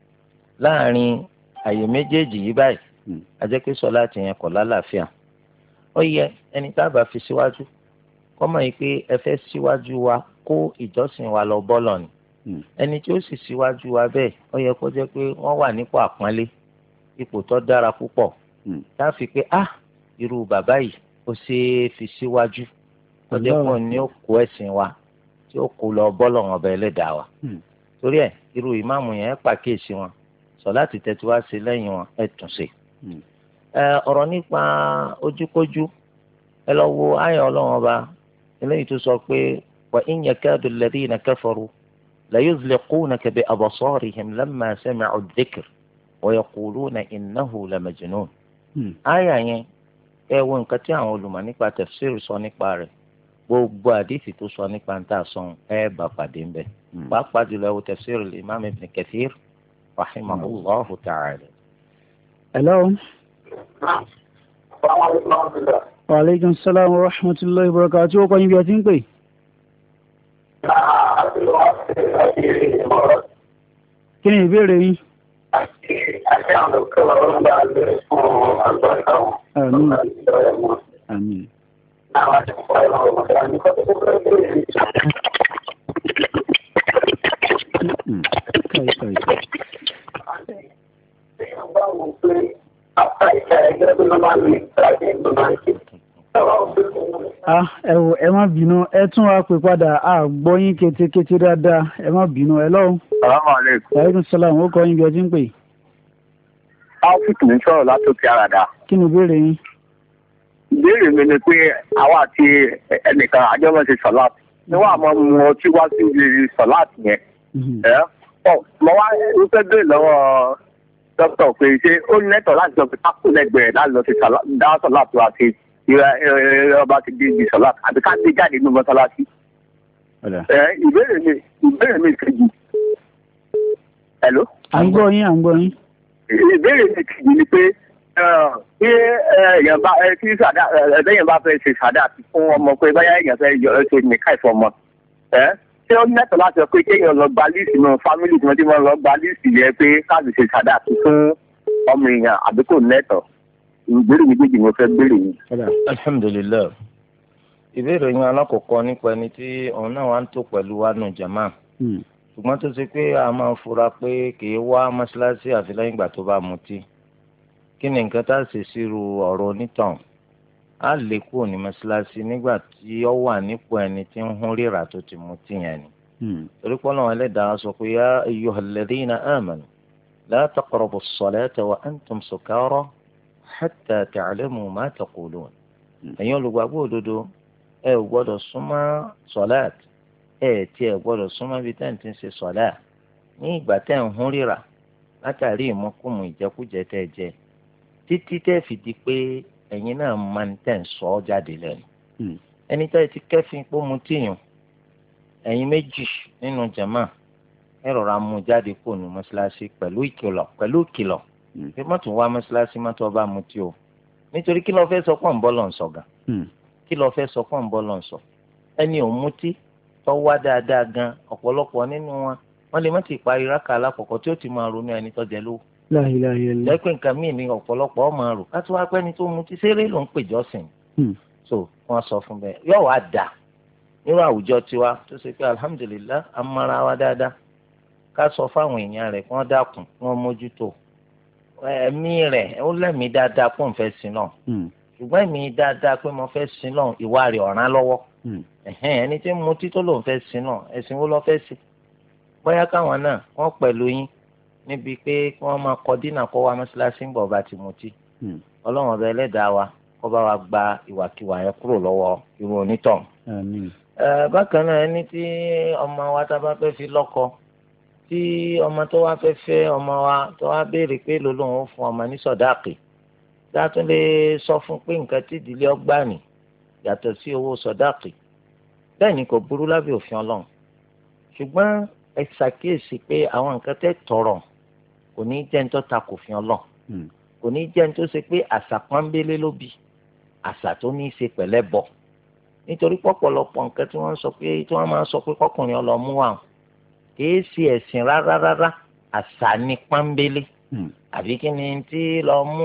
láàrin àyè méjèèjì yìí báyìí a jẹ́ pé sọ̀láàtì yẹn kò lálàáfíà ó yẹ ẹni tá a bá fi síwájú kó mọ̀ yìí pé ẹ fẹ́ síwájú wa kó ìjọsìn wa lọ bọ́lọ̀ ni ẹni tí ó sì síwájú wa bẹ́ẹ̀ ó yẹ kó jẹ́ pé wọ́n wà nípò àpọ́nlé ipò tó dára púpọ̀ tá a fi pé ah irú bàbá yìí ó ṣe é fi síwájú ó jẹ́ pọ̀ ní ó kó ẹ̀sìn wa tí ó kó lọ bọ́lọ̀ wọn bẹ́ẹ̀ lẹ́dàá wa torí ẹ̀ irú ìmáàmù yẹn pàkíyèsí wọn sọ̀láàtì tẹ́tí wá sí lẹ́yìn wọn ẹ̀ tún ṣe. ọ̀rọ̀ nípa ojúkójú ẹ lọ wo ayọ̀ ọlọ́run ọba eléyìí tó sọ pé wa in yakadu alladhina kafaru la yuzliqunaka bi absarihim lamma sami'u adh-dhikr wa yaquluna innahu la majnun. ayà yẹn ẹ wo nǹkan tí àwọn olùmọ̀ nípa tafsir sọ nípa rẹ̀ gbogbo àdìsí tó sọ nípa ń tà sọ̀n ẹ bá pàdé ń bẹ̀. pàápàá jùlọ ẹ wo tafsir al-imam ibn kathir rahimahullahu ta'ala. hello. wa aleykum salaam wa rahmatulahi wa barakatuh ó kọ́ yín bí ẹ ti ń pè. kí ni ìbéèrè yín. àmín àmín. ah ẹ wò ẹ má bínú ẹ tún wá pè padà a gbọ́ yín ketekete dáadáa ẹ má bínú ẹ lọ́wọ́. salaamaleykum. aleykum salaam ó kọ́ yín bí ẹ ti ń pè. áfíìkì ní sọ̀rọ̀ látòkè àràdà. kí ni ìbéèrè yín. ìbéèrè mi ni pé àwa àti ẹnìkan àjọmọ̀ ṣe sọ̀láàtì ni wọ́n àmọ́ mu ọtí wá sí ibi sọ̀láàtì yẹn. ẹ ọ mo wá ń fẹ́ bẹ́ẹ̀ lọ́wọ́ dókítà pé ṣé ó lẹ́tọ̀ọ́ láti sọ pé kápò lẹ́gbẹ̀ẹ́ láti lọ sí dáhùn sọ́lá tó àti ọba ti di di sọ́lá àti ká gbé jáde nínú mọ́sálásí. ìbéèrè mi ìbéèrè mi kejì. Hello. à ń gbọ́ yín à ń gbọ́ yín. ìbéèrè mi kejì ni pé tí èèyàn bá tí sàdá ẹ̀ẹ́dẹ́yìn bá fẹ́ ṣe sàdá fún ọmọ pé báyà èèyàn fẹ́ yọ ẹ́ ṣe nìka ìfọmọ ṣé ó nẹ́tọ̀ láti sọ pé kéèyàn lọ gba líìsì náà fámìlì tí wọ́n ti máa lọ gba líìsì yẹn pé káàdì ṣe sàdá fún ọmọ èèyàn àbí kò nẹ́tọ̀ ìbéèrè méjèèjì mo fẹ́ béèrè yìí. alhamdulilayi ìbéèrè yẹn alákọ̀ọ́kọ́ nípa ẹni tí òun náà wà ń tó pẹ̀lú wa nù jàmá ṣùgbọ́n tó ṣe pé a máa fura pé kì í wá mọ́ṣáláṣí àfi lẹ́yìn ìgbà tó bá mutí kí ni nǹkan tá a ṣe sírú ọ̀rọ̀ onítàn á lè kúrò ní mọ́ṣáláṣí nígbà tí ó wà nípò ẹni tí ń hún ríra tó ti mutí yẹn ni. torí pé Ọlọ́run Ẹlẹ́dàá sọ pé yá ayyuhal ladhina amanu la taqrabu as-salata wa antum sukara hatta ta'lamu ma taqulun. ẹ̀yin olùgbàgbọ́ òdodo ẹ ò gbọ́dọ̀ súnmọ́ sọ̀láàt ẹ tí ẹ gbọ́dọ̀ súnmọ́ ibi tẹ́ ń ti ń ṣe sọ̀láà ní ìgbà tẹ́ ń hún ríra látàrí ìmọ̀kùmù ìjẹkújẹ tẹ́ jẹ títí tẹ́ fi di pé ẹ̀yin náà máa ń tẹ̀ ń sọ ọ́ jáde lẹ́nu. ẹni tẹ́ ti kẹ́fín pé mu tíyàn ẹ̀yin méjì nínú jàmá ẹ rọra mú jáde kó nu mọ́ṣáláṣí pẹ̀lú ìkìlọ̀ pẹ̀lú ìkìlọ̀ pé mọ́tò wá mọ́ṣáláṣí mọ́tò ọba mu tí o nítorí kí ló fẹ́ sọ pọ̀ ń bọ́ lọ́n sọ gan kí ló fẹ́ sọ pọ̀ ń bọ́ lọ́n sọ ẹni ò mutí tó wá dáadáa gan ọ̀pọ̀lọpọ̀ nínú wọn wọ́n lè má ti parí rákà alákọ̀ọ́kọ́ tí ó ti máa ronú ẹni tó jẹ lówó lẹ́pẹ́ nǹkan míì ní ọ̀pọ̀lọpọ̀ ọmọ rò ká tó wá pẹ́ ni tó mutí séré ló ń pè jọ́sìn so wọ́n sọ fún bẹ́ẹ̀ yóò wá dà nínú àwùjọ tiwa tó ṣe pé alhamdulillah amára wa dáadáa ká sọ fáwọn èèyàn rẹ̀ kí wọ́n dákun kí wọ́n mójútó ẹ̀mí rẹ̀ ó lẹ́mìí dáadáa pé òun fẹ́ sin náà ṣùgbọ́n ẹ̀mí dáadáa pé mo fẹ́ sin náà ìwà rẹ̀ ọ̀ràn lọ́wọ́ ẹni tí mo tí tó lòun fẹ́ sin náà ẹ̀sìn wo ló fẹ́ sí bóyá káwọn náà wọ́n pẹ̀lú yín níbi pé kí wọ́n máa kọ dínà kó wá mọ́ṣáláṣí ń bọ̀ bá ti mutí ọlọ́run ọba ẹlẹ́dàá wa kó bá wa gba ìwàkiwà yẹn kúrò lọ́wọ́ irú onítàn. bákan náà ẹni tí ọmọ wa tá a bá fẹ́ fi lọ́kọ tí ọmọ tó wá fẹ́ fẹ́ ọmọ wa tó wá béèrè pé lòlóun ó fún ọmọ ní sọ̀dáàkì tá a tún lè sọ fún pé nǹkan tí ìdílé ọgbà ní yàtọ̀ sí owó sọ̀dáàkì bẹ́ẹ̀ ni kò burú lábẹ́ òfin ọlọ́run ṣùgbọ́n ẹ ṣàkíyèsí pé àwọn nǹkan tẹ́ tọrọ kò ní jẹ́ ní tó ta kò fi ọlọ́run kò ní jẹ́ ní tó ṣe pé àṣà pọ́nbélé ló bí àṣà tó ní í ṣe pẹ̀lẹ́ bọ̀ nítorí pọ̀pọ̀lọpọ̀ nǹkan tí wọ́n sọ pé tí wọ́n máa sọ pé kọkùnrin ọlọ́mú wa kìí ṣe ẹ̀sìn rárá rárá àṣà ní pọ́nbélé àbí kí ni tí lọ mú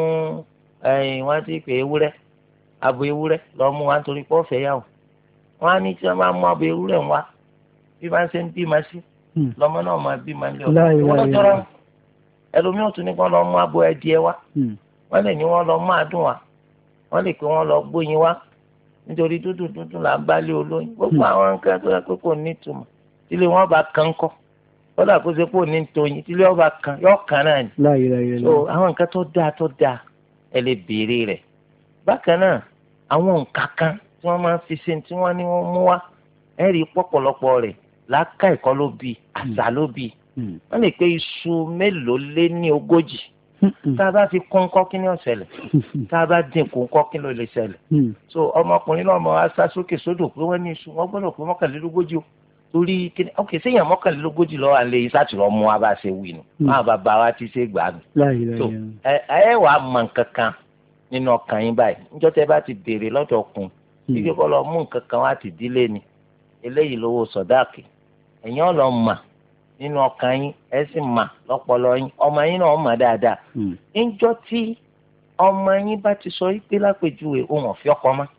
wọ́n ti pè ewúrẹ́ abo ewúrẹ́ lọ mú wa nítorí pé ọ̀fẹ́ yà wò wọ́n á ní tí wọ́n bá mú abo ewúrẹ́ wá bí wọ́n ṣe ń bímọ sí lọ́mọ náà máa bímọ ní ọ̀dọ́ wọ́n lọ́jọ́rọ́ ẹlòmíràn tún ní kí wọ́n lọ mú abo ẹdìẹ wá wọ́n lè ní wọ́n lọ mú àdùn wá wọ́n lè pé wọ́n lọ gbóyin wá nítorí dúdú dúdú là ń bá lé olóyin gbogbo àwọn nǹkan tó yẹ pé kò ní ìtumọ̀ tílé wọn bá kan kọ́ kódà kó ṣe pé òní tóyin tílé wọn bá kan yọ kan náà ni so àwọn nǹkan tó dáa tó dáa ẹ lè béèrè rẹ̀ bákan náà àwọn nǹkan kan tí wọ́n máa ń fi ṣe tí wọ́n ní wọ́n mú wá ẹ rí pọ̀pọ̀lọpọ̀ rẹ̀ láká ẹ̀kọ́ ló bí àṣà ló bí wọ́n lè pé iṣu mélòó lé ní ogójì tá a bá fi kún kọ́ kí ni ó ṣẹlẹ̀ tá a bá dín kún kọ́ kí ló lè ṣẹlẹ̀ so ọmọkùnrin náà mọ aṣá sókè sódò pé wọ́n ní iṣu wọ́n gbọ́dọ̀ pé mọ́kànlélógójì o torí kíni ok séèyàn mọ́kànlélógójì lọ́wọ́ à ń lè yí sátìrọ̀ mú wa bá ṣe wí nù máa bá ba wa ti ṣe gbà nù so ẹ ẹ wàá mọ nǹkan kan nínú ọkàn yín báyìí níjọ́ tẹ́ bá ti béèrè lọ́dọ̀ ọkùnrin ibi kọ́ lọ mú nǹkan kan wá ti dílé ni eléyìí lówó sọ̀dáàkì ẹ̀yin ọ̀ lọ mà nínú ọkàn yín ẹ sì mà lọ́pọlọ yín ọmọ yín náà mà dáadáa níjọ́ tí ọmọ yín bá ti sọ pé lápèjúwe òun ọ̀fẹ́ ọkọ mọ́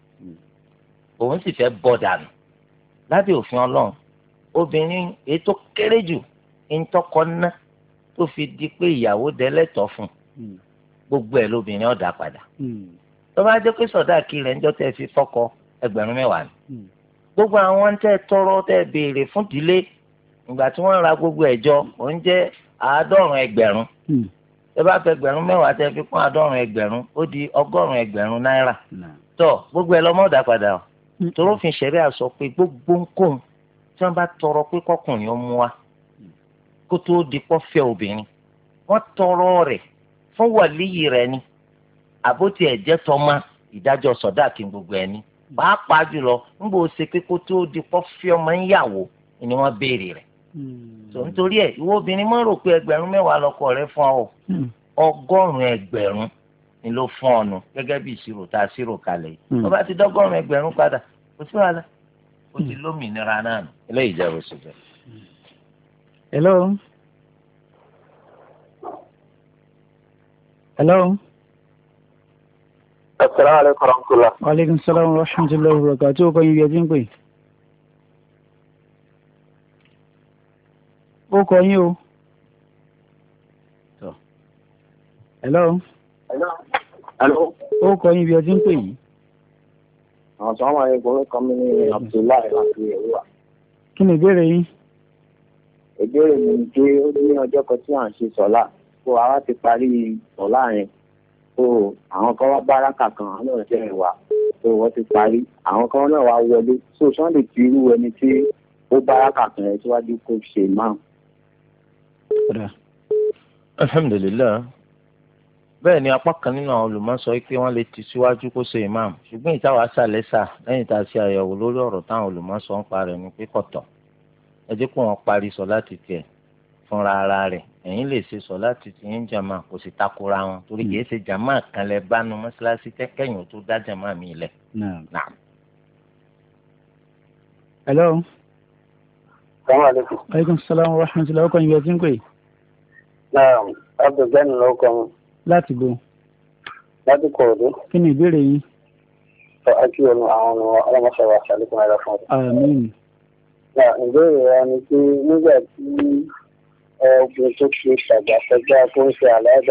òun sì fẹ́ bọ́ dànù lábẹ́ òfin ọlọ́run obìnrin èyí tó kéré jù ń tọkọ ná tó fi di pé ìyàwó dẹ́lẹ́tọ̀ fún gbogbo ẹ̀ lóbìnrin ọ̀dà padà tó bá jẹ́ pé sọ̀dáàkì rẹ̀ ń jọ́ tẹ́ fi fọ́kọ ẹgbẹ̀rún mẹ́wàá ni gbogbo àwọn tẹ́ tọrọ tẹ́ béèrè fún ìdílé ìgbà tí wọ́n ra gbogbo ẹ̀jọ́ òun jẹ́ àádọ́rùn ẹgbẹ̀rún tẹ́ bá fẹ́ ẹgbẹ̀rún mẹ́wàá tẹ́ fi kún àádọ́rùn ẹgbẹ̀rún ó di ọgọ́rùn ẹgbẹ̀rún náírà tó gbogbo ẹ̀ lọ́mọ ọ̀dà padà o torí òfin ṣẹ̀rí àsọ pé gbogbo nǹkan tí wọ́n bá tọrọ pé kọkùnrin ó mú wa kó tó di pọ́ fẹ́ obìnrin wọ́n tọrọ rẹ̀ fún wàlíyì rẹ̀ ni àbótí ẹ̀jẹ̀ tọ́mọ ìdájọ́ sọ̀dáàkì gbogbo ẹ̀ ni pàápàá jùlọ níbo ṣe pé kó tó di pọ́ fí ọmọ ń yàwó ni wọ́n béèrè rẹ̀. tó nítorí ẹ̀ ìwọ obìnrin máa rò pé ẹgbẹ̀rún mẹ́wàá lọ́kọ rẹ̀ fún ọ ọgọ́rùn-ún ẹgbẹ̀rún ni ló fún ọ nù gẹ́gẹ́ bí ìṣirò tá a ṣírò kalẹ̀ yìí wọ́n bá ti dọ́gọ́rùn-ún ẹgbẹ̀rún padà kò sí wàhálà ó ti lómìnira náà nù eléyìí jẹ́ oṣù jẹ́. hello. hello. asalaamualeykum wa rahmatulah. wa aleykum salaam wa rahmatulah wa barakatuh ó kọ́ yín bí ẹ ti ń pè. ó kọ́ yín o. hello. hello. ó kọ́ yín bí ẹ ti ń pè yìí. àwọn sọ wọn ayé gbọ́dọ̀ kan mi ní abdullahi láti ìwà. kí ni ìbéèrè yín. ìbéèrè mi ni pé ó ní ọjọ́ kan tí à ń ṣe sọ́lá kó àwa ti parí sọ́lá yẹn tó àwọn kan wá báràkà kan àwọn náà jẹ́ ìwà tó wọ́n ti parí àwọn kan náà wá wọlé tó sunday ti irú ẹni tí ó báràkà kan yẹn síwájú kó ṣe máa. alhamdulilayi bẹ́ẹ̀ ni apá kan nínú àwọn olùmọ̀ sọ pé wọ́n lè ti síwájú kó ṣe imam ṣùgbọ́n ìtawà sàlẹ̀ sà lẹ́yìn tá a ṣe àyẹ̀wò lórí ọ̀rọ̀ táwọn olùmọ̀ sọ ń parẹ́ ni pé kọ̀tọ̀ ẹ jẹ́ kó wọ́n parí sọ láti tiẹ̀ fúnra ara rẹ̀ ẹ̀yin lè ṣe sọ láti ti yín jàmá kò sì takora wọn torí kìí ṣe jàmá kan lẹ bánu mọ́ṣáláṣí kẹ́kẹ́yìn tó dá jàmá mi lẹ̀. Naam. hello. salaamaleykum. aleykum salaam wa rahmatulah ọkọ yín bí ẹ ti ń pè. naam abdulgani ló kọ́ mi. láti bo. láti Kòròdú. kí ni ìbéèrè yín. sọ àti ọ̀nà àwọn ọmọ ọlọ́mọṣẹ́ wa ṣàlékún ẹ̀rọ fún ọ. àmín. ìbéèrè rẹ ni pé nígbà tí ọkùnrin tó ṣe ṣàgbàṣẹgbà tó ń ṣe àlàáda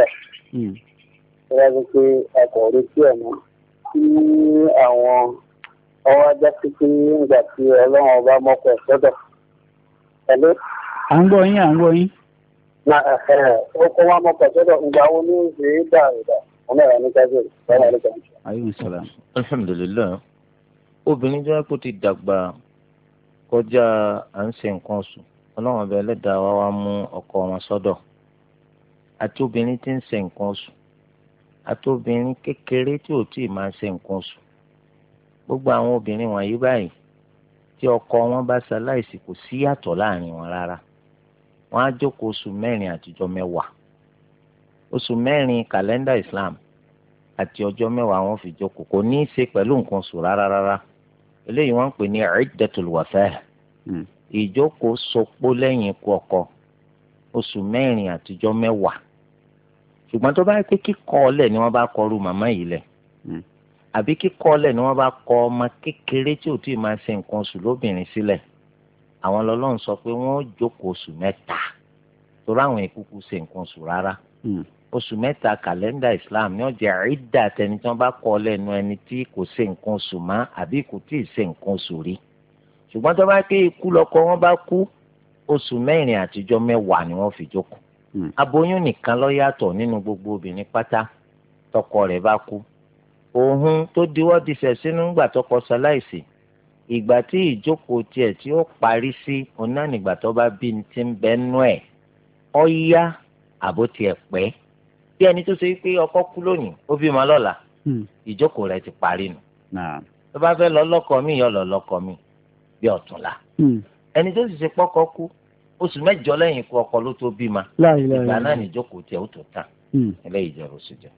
tó wá sí pé ọkọ̀ orí tí ẹ̀ mọ́ tí àwọn ọwọ́ ajá sí pé nígbà tí ọlọ́run ọba mọ́kọ̀ ẹ̀ sọ́dọ̀. ẹ̀lẹ́. à ń gbọ́ yín à ń gbọ́ yín. na ọkọ̀ wa mọ́kọ̀ sọ́dọ̀ ìgbà wo ní ìṣe é dà ìdà ọmọ ẹ̀rọ ní kájọ̀rì sọ́dọ̀ àlejò. aleykum salaam. alhamdulilayi obìnrin jẹ́ kó ti dàgbà kọjá à ń ṣe nǹkan oṣù ọlọ́run ọba ẹlẹ́dàá wa wá mú ọkọ wọn sọ́dọ̀ àti obìnrin tí ń ṣe nǹkan oṣù àti obìnrin kékeré tí ò tíì máa ṣe nǹkan oṣù gbogbo àwọn obìnrin wọ̀nyí báyìí tí ọkọ wọn bá ṣaláìsí kò sí yàtọ̀ láàrin wọn rárá wọn á jókòó oṣù mẹ́rin àtijọ́ mẹ́wàá oṣù mẹ́rin kàlẹ́ndà Islam àti ọjọ́ mẹ́wàá wọn fi jókòó kò ní í ṣe pẹ̀lú nǹkan oṣù rárá rárá eléyìí wọ́n ń pè ní iddatul wafah ìjókòó sopó lẹ́yìn ikú ọkọ oṣù mẹ́rin àtijọ́ mẹ́wàá ṣùgbọ́n tó bá yẹ pé kíkọ́ ọlẹ̀ ni wọ́n bá kọrú màmá yìí lẹ̀ àbí kíkọ́ ọlẹ̀ ni wọ́n bá kọ ọmọ kékeré tí ò tí ì máa ṣe nǹkan oṣù lóbìnrin sílẹ̀ àwọn lọ́lọ́run sọ pé wọ́n ó jókòó oṣù mẹ́ta torí àwọn ìkúkú ṣe nǹkan oṣù rárá oṣù mẹ́ta kàlẹ́ndà Islam ní ọjà ìdá tẹni tí wọ́n bá kọ́ lẹ́nu ẹni tí kò ṣe nǹkan oṣù mọ́ àbí kò tí ì ṣe nǹkan oṣù rí ṣùgbọ́n tó bá ké ikú lọ́kọ wọn bá kú oṣù mẹ́rin àtijọ́ mẹ́wàá ni wọ́n fi jókòó aboyún nìkan ló yàtọ̀ nínú gbogbo obìnrin pátá tọkọ rẹ̀ bá kú òun tó diwọ́ disẹ̀ sínú ńgbà tọkọ ṣaláìsí ìgbà tí ìjókòó tiẹ̀ tí ó parí sí ọ̀nà nígbà tó bá bí ti ń bẹ́ nú ẹ̀ ó yá àbó tiẹ̀ pẹ́ bí ẹni tó ṣe pé ọkọ kú lónìí ó bímọ lọ́la ìjókòó rẹ̀ ti parí nù tó bá fẹ́ lọ lọ́kọ mi yọ lọ lọ́kọ mi bí ọ̀túnla ẹni tó sì ṣe pọ́kọ kú oṣù mẹ́jọ lẹ́yìn ikú ọkọ ló tó bímọ ìgbà náà níjókòó tiẹ̀ ó tó tán eléyìí jẹ́ oṣù jẹ́.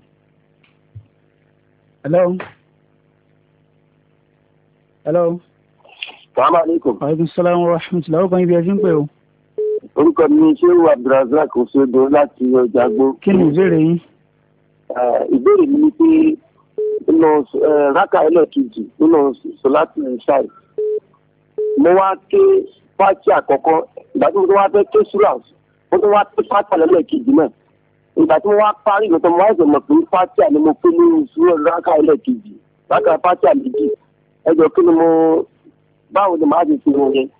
hello. hello. salaamaleykum. aleykum salaam wa rahmatulah ọkàn ibi ẹ̀sìn pé o. orúkọ mi ṣé wà Abdulrasaq Oṣodo láti ọjà gbó. kí ni ìbéèrè yín. ìbéèrè mi ni pé nínú rákà ẹlẹ́ẹ̀kejì nínú sọláàtì ṣáì mo wá ké fáàtì àkọ́kọ́ ìgbà tí mo wá fẹ́ ké súrà mo tún wá ké fáàtì ẹlẹ́ẹ̀kejì náà ìgbà tí mo wá parí ìgbà tí mo wá ẹ̀sẹ̀ mọ̀ pé fáàtì àni mo pé ní súrà rákà ẹlẹ́ẹ̀kejì rákà fáàtì àlejì ẹjọ́ kí ni mo báwo ni màá ti fi wọn yẹn.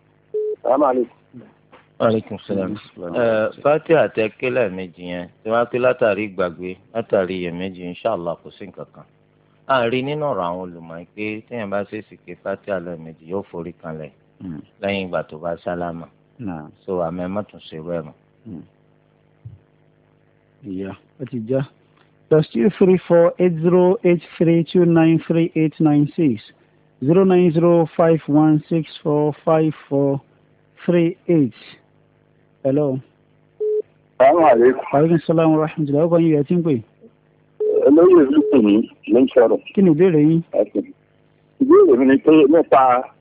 aleykum salaam. fati àtẹkẹlẹ méjì yẹn tí wọn pé látàrí ìgbàgbé látàrí iyèméjì inṣàlá kò sí nǹkan kan a rí nínú ọ̀rọ̀ àwọn olùmọ̀ pé téèyàn bá ṣe sì ké fati àlẹ méjì yóò forí kanlẹ̀ lẹ́yìn ìgbà tó bá sálámà so àmọ́ ẹ má tún ṣe rẹ mọ́. ìyá ó ti já plus two three four eight zero eight three two nine three eight nine six zero nine zero five one six four five four three eight. hello. salaamaleykum. aleykum salaam wa rahmatulah. ọkọ yín yẹ tí ń pè. olóyè ìlú pè mí ló ń sọ̀rọ̀. kí ni ìbéèrè yín. ìbéèrè mi ni pé nípa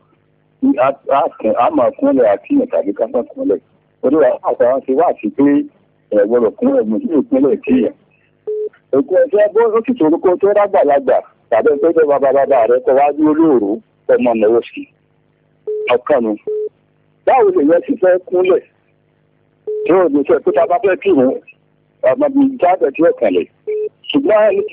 àmọ̀ kúnlẹ̀ àti ìtàgé kápá kúnlẹ̀ orí àwọn àwọn ti wá sí pé ẹ̀gbọ́dọ̀ kúnlẹ̀ mú sí ìpínlẹ̀ kíyàn. èkó ẹ̀fẹ́ bó ó sì torúkọ tó rágbàlagbà tàbí tó jẹ́ bàbá bàbá rẹ̀ kọ́ wájú olóòrò ọmọ náwó sí ọkàn mi. báwo lè yẹ sí fẹ́ kúnlẹ̀ tí ó ní sọ pé tá a bá fẹ́ kírun ọmọ bíi jáde tí ó kànlẹ̀ ṣùgbọ́n ẹni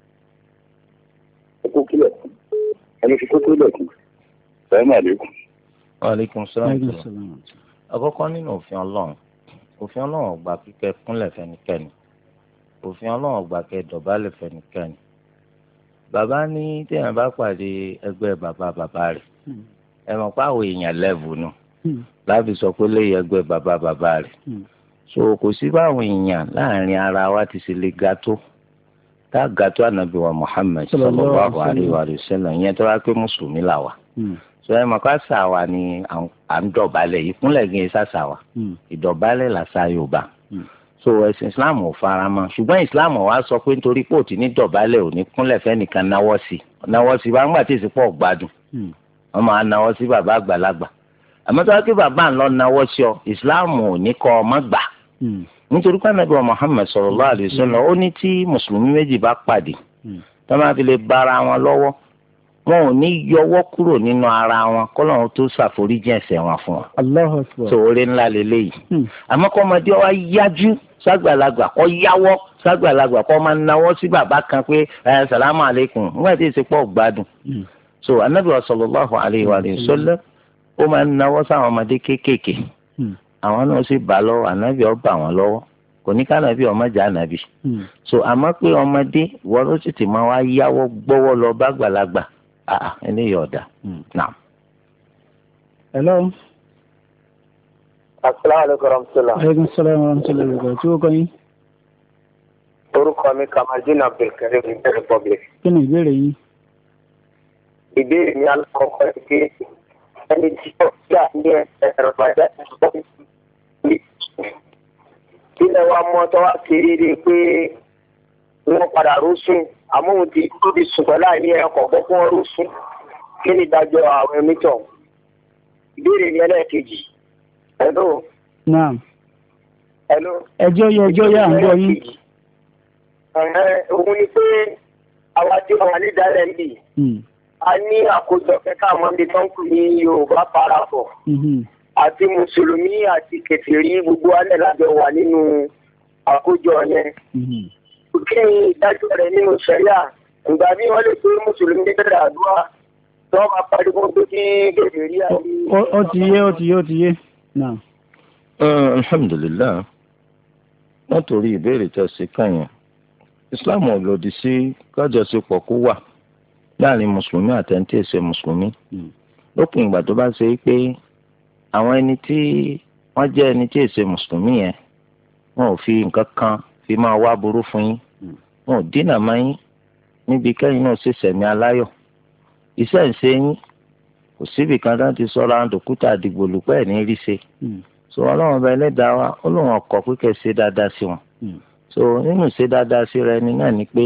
kókó kílẹ̀ ẹni fi kókó lẹ̀ kù sẹ́yìn àlékún. Aleykum salaam. àkọ́kọ́ nínú òfin ọlọ́run òfin ọlọ́run ọgbà kíkẹ́ kúnlẹ̀ fẹ́nikẹ́ni òfin ọlọ́run ọgbà kẹ́ dọ̀bálẹ̀ fẹ́nikẹ́ni. bàbá ní téèyàn bá pàdé ẹgbẹ́ bàbá bàbá rẹ̀ ẹ mọ̀ pé àwọn èèyàn lẹ́vù nù láti sọ pé lè yẹ ẹgbẹ́ bàbá bàbá rẹ̀ so kò sí báwọn èèyàn láàrin ara wa ti ṣe lè ga tó tá a ga tó ànábì wa Muhammad sallallahu alaihi wa sallam ìyẹn tó wá pé mùsùlùmí là wà so ẹ mọ̀ ká sàwà ni à ń dọ̀bálẹ̀ ìkúnlẹ̀ gan ẹ̀ sàwà ìdọ̀bálẹ̀ làṣà Yorùbá so ẹ̀sìn Islam ò fara mọ́ ṣùgbọ́n Islam wa sọ pé nítorí pé òtí ní dọ̀bálẹ̀ ò ní kúnlẹ̀ fẹ́nìkan náwó sí náwó sí bá ń gbà tí ì sí pọ̀ gbádùn wọ́n máa náwó sí bàbá àgbàlagbà àmọ́ tó wá pé bàbá ń lọ náwó sí ọ Islam ò ní kọ́ ọ má gbà nítorí pé Ànábì Muhammad sallallahu alaihi wasallam ó ní tí mùsùlùmí méjì bá pàdé tó máa fi lè bára wọn lọ́wọ́ wọn ò ní yọwọ́ kúrò nínú ara wọn kọ́lọ́run tó ṣàforíjì ẹ̀ṣẹ̀ wọn fún wọn. Allahu Akbar. tó oore ńlá lélẹ́yìí. àmọ́ kọ́ ọmọdé wa yájú ságbàlagbà kọ́ yáwọ́ ságbàlagbà kọ́ máa náwó sí bàbá kan pé ẹ sàlámù aleykum nígbà tí èsì pọ̀ gbádùn. so Ànábì sallallahu alaihi wa sallam ó máa ń náwó sáwọn ọmọdé kéékèèké àwọn náà sì bá lọ́wọ́ Ànábì ó bá wọn lọ́wọ́ kò ní kánàbí ọmọ jà ànábì. so àmọ́ pé ọmọdé wọ́n ló sì ti máa wá yáwọ́ gbọ́wọ́ lọ bá gbàlagbà ah eléyìí ọ̀dà náà. hello. asalaamualeykum warahmatulah. aleykum salaam wa rahmatulah wa tí ó kọ́ yín. orúkọ mi Kamaldeen Abdulkareem ní republic. kí ni ìbéèrè yìí. ìbéèrè mi alákọ̀ọ́kọ́ ni pé ẹni tí ó yà ní ẹ̀rọ bàjẹ́ ìṣòro ilẹ̀ wa mọ́ tó wá kiri rí pé wọ́n padà rúṣùn àmọ́ òun ti tóbi sùn pẹ̀lú àìní ẹ̀kọ́ gbọ́ fún wọn rúṣùn kí ni ìdájọ́ àwọn ẹ̀mítọ̀. ìbéèrè ní ẹlẹ́ẹ̀kejì. hello. naam. hello. ẹjọ́ yẹ ẹjọ́ yẹ à ń gbọ́ yín. òun ni pé àwa tí wọn wà ní ìdálẹ̀ ń bì. a ní àkójọ kẹta àwọn ọmọdé tó ń kù ní Yorùbá parapọ̀. àti mùsùlùmí àti kèfèrí gbogbo alẹ́ lájọ wà nínú àkójọ yẹn. kí ni ìdájọ́ rẹ̀ nínú ṣẹ̀ríà ìgbà bí wọ́n lè pé mùsùlùmí bẹ̀rẹ̀ àdúrà tí wọ́n máa pariwo pé kí kèfèrí àti. ó ti yé ó ti yé ó ti yé. alhamdulilayi látòrí ìbéèrè tó ṣe kàn Islam ò lòdì sí kájọṣepọ̀ kó wà láàrin mùsùlùmí àtẹ̀ntì ẹ̀sẹ̀ mùsùlùmí lópin ìgbà tó bá ṣe pé àwọn ẹni tí wọ́n jẹ́ ẹni tí èsè mùsùlùmí yẹn wọn ò fi nǹkan kan fi máa wá burú fún yín wọn ò dínà máa yín níbi kẹ́yìn náà ṣe sẹ̀mí aláyọ̀ iṣẹ́ ń ṣe yín kò síbi kan tó ti sọ̀rọ̀ àwọn dòkúta àdìgbò lùpẹ́ ẹ̀ ní rí ṣe so ọlọ́run ọba ẹlẹ́dàá wa ó lóun ọkọ̀ pípẹ́ ṣe dáadáa sí wọn so nínú ṣe dáadáa sí rẹ ni náà ni pé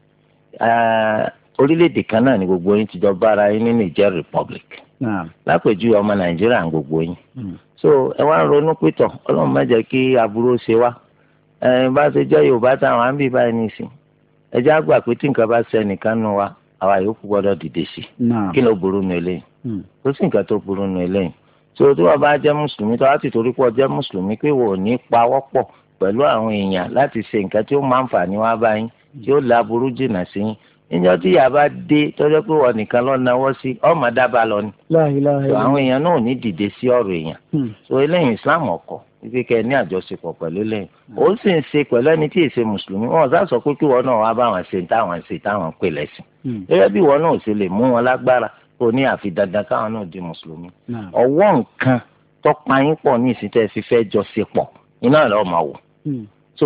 orílẹ̀-èdè kan náà ni gbogbo yín ti jọ bára yín ní Niger Republic lápèjúwe ọmọ Nàìjíríà ń gbogbo yín so ẹ wá ń ronú pìtọ̀ ọlọ́run má jẹ́ kí aburú ṣe wá ẹ bá ṣe jẹ́ Yorùbá táwọn á ń bì báyìí nìsín ẹ jẹ́ àgbà pé tí nǹkan bá ṣe nìkan nù wa àwa yòókù gbọ́dọ̀ dìde sí kí ló burú nu eléyìí kò sí nǹkan tó burú nu eléyìí so tí wọ́n bá jẹ́ mùsùlùmí tó wá ti torí pọ̀ jẹ́ mùsùlùmí pé wò ní pawọ́pọ̀ pẹ̀lú àwọn èèyàn láti ṣe nǹkan tí ó máa ń fà ní wá báyìí tí ó láburú jìnnà sí yín níjọ́ tí ìyá bá dé tọ́jọ́ pé wọ́n nìkan lọ náwó sí ọmọ dábàá lọ ni. so àwọn èèyàn náà ò ní dìde sí ọ̀rọ̀ èèyàn. so eléyìí Islam ọkọ̀ wípé kẹ́ ẹ ní àjọṣepọ̀ pẹ̀lú lẹ́yìn. ó sì ń ṣe pẹ̀lú ẹni tí èsè mùsùlùmí wọn sá sọ pé kí wọn náà wá bá wọn ṣe táwọn ṣe táwọn pè lẹ́sìn. gẹ́gẹ́ bí wọn náà ò ṣe lè mú wọn lágbára kó ní àfi dandan káwọn náà di mùsùlùmí. ọwọ́ nǹkan tọ́pa yín pọ̀ ní ìsìtẹ́ fífẹ́ jọ ṣe pọ̀ iná lọ́ọ́ máa wò. so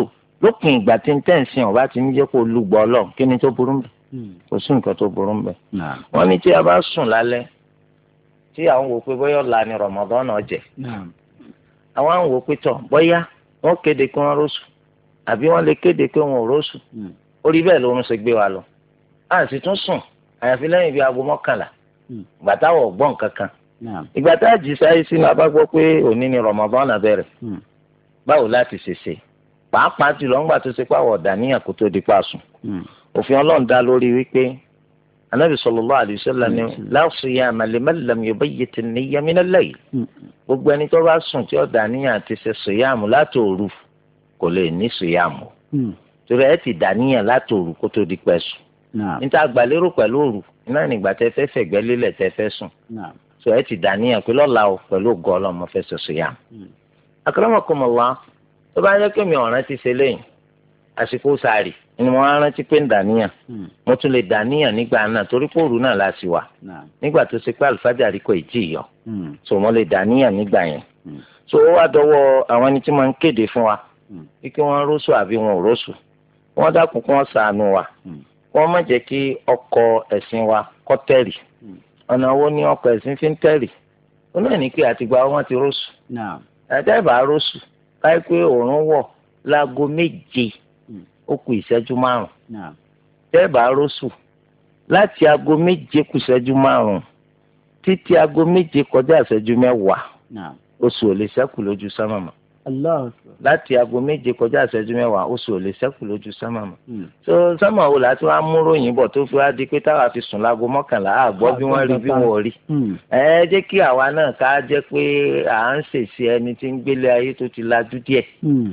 lópin ìgbà tí ń tẹ̀sìn ọ̀bá ti ń jẹ́ kó lùgbọ́ ọlọ́run kí ni tó burú mbẹ̀ kò sí nǹkan tó burú mbẹ̀. wọ́n ní tí a bá sùn lálẹ́ tí àwọn wò pé bóyá ọ̀la ni Ramadan náà jẹ àwọn àwọn wò pé tọ̀ bóyá wọ́n kéde kí wọ́n róṣù àbí wọ́n lè kéde pé wọn ò róṣù orí bẹ́ẹ̀ lóorun ṣe gbé wa lọ a sì tún sùn àyàfi lẹ́yìn bíi aago mọ́kànlá ìgbà táwọn ọ̀gbọ́n kankan ìgbà tá a jì sáyé sínú abágbọ́ pé òní ni Ramadan náà bẹ̀rẹ̀ báwo láti ṣe ṣe pàápàá jùlọ ńgbà tó ṣe pàwọ̀ dàníyàn kó tó di pàṣùn òfin ọlọ́run dá lórí wípé anabi sallallahu alaihi wasallam ni la siyama liman lam yubayyit an-niyya min al-layl gbogbo ẹni tó bá sùn tí ó dàníyàn ti ṣe sùyàmù látòru kò lè ní sùyàmù torí ẹ ti dàníyàn látòru kó tó di pẹ̀sùn níta gbàlérò pẹ̀lú òru iná nígbà tẹ́ fẹ́ fẹ̀gbẹ́ lélẹ̀ tẹ́ fẹ́ sùn so ẹ ti dàníyàn pé lọ́la o pẹ̀lú ògo Ọlọ́run mo fẹ́ ṣe sùyàmù. akramakumullah tó bá yẹ kí mi ọ̀ràn ti ṣe lẹ́yìn àsìkò sààrì ni mo rántí pé ń dàníyàn mo tún lè dàníyàn nígbà náà torí pòrú náà la sì wà nígbà tó ṣe pé àlùfáàjàrí kò ì tí ì yọ so mo lè dàníyàn nígbà yẹn so ó wá dọwọ́ àwọn ẹni tí wọ́n ń kéde fún wa kí wọ́n róṣù àbí wọn ò róṣù wọ́n dákun kí wọ́n ṣàánú wa wọ́n má jẹ́ kí ọkọ̀ ẹ̀sìn wa kó tẹ̀rì ọ̀nà wo ni ọkọ̀ ẹ̀sìn fi ń tẹ̀rì ó náà ní pé àtìgbà wọn ti róṣù àtẹ̀bà róṣù káyé pé òòrùn wọ̀ láago méje ó kù ìṣẹ́jú márùn-ún tẹ́ẹ̀bà róṣù láti aago méje kù ìṣẹ́jú márùn-ún títí aago méje kọjá ìṣẹ́jú mẹ́wàá oṣù ò lè ṣẹ́kù lójú sámà mọ́ láti aago méje kọjá ìṣẹ́jú mẹ́wàá oṣù ò lè ṣẹ́kù lójú sámà mọ́ so sámà wo láti wá mú ròyìn bọ̀ tó fi wá di pé táwa fi sùn láago mọ́kànlá àgbọ́ bí wọ́n rí bí wọ́n rí ẹ jẹ́ kí àwa náà ká jẹ́ pé à ń ṣèṣe ẹni tí ń gbélé ayé tó ti lajú díẹ̀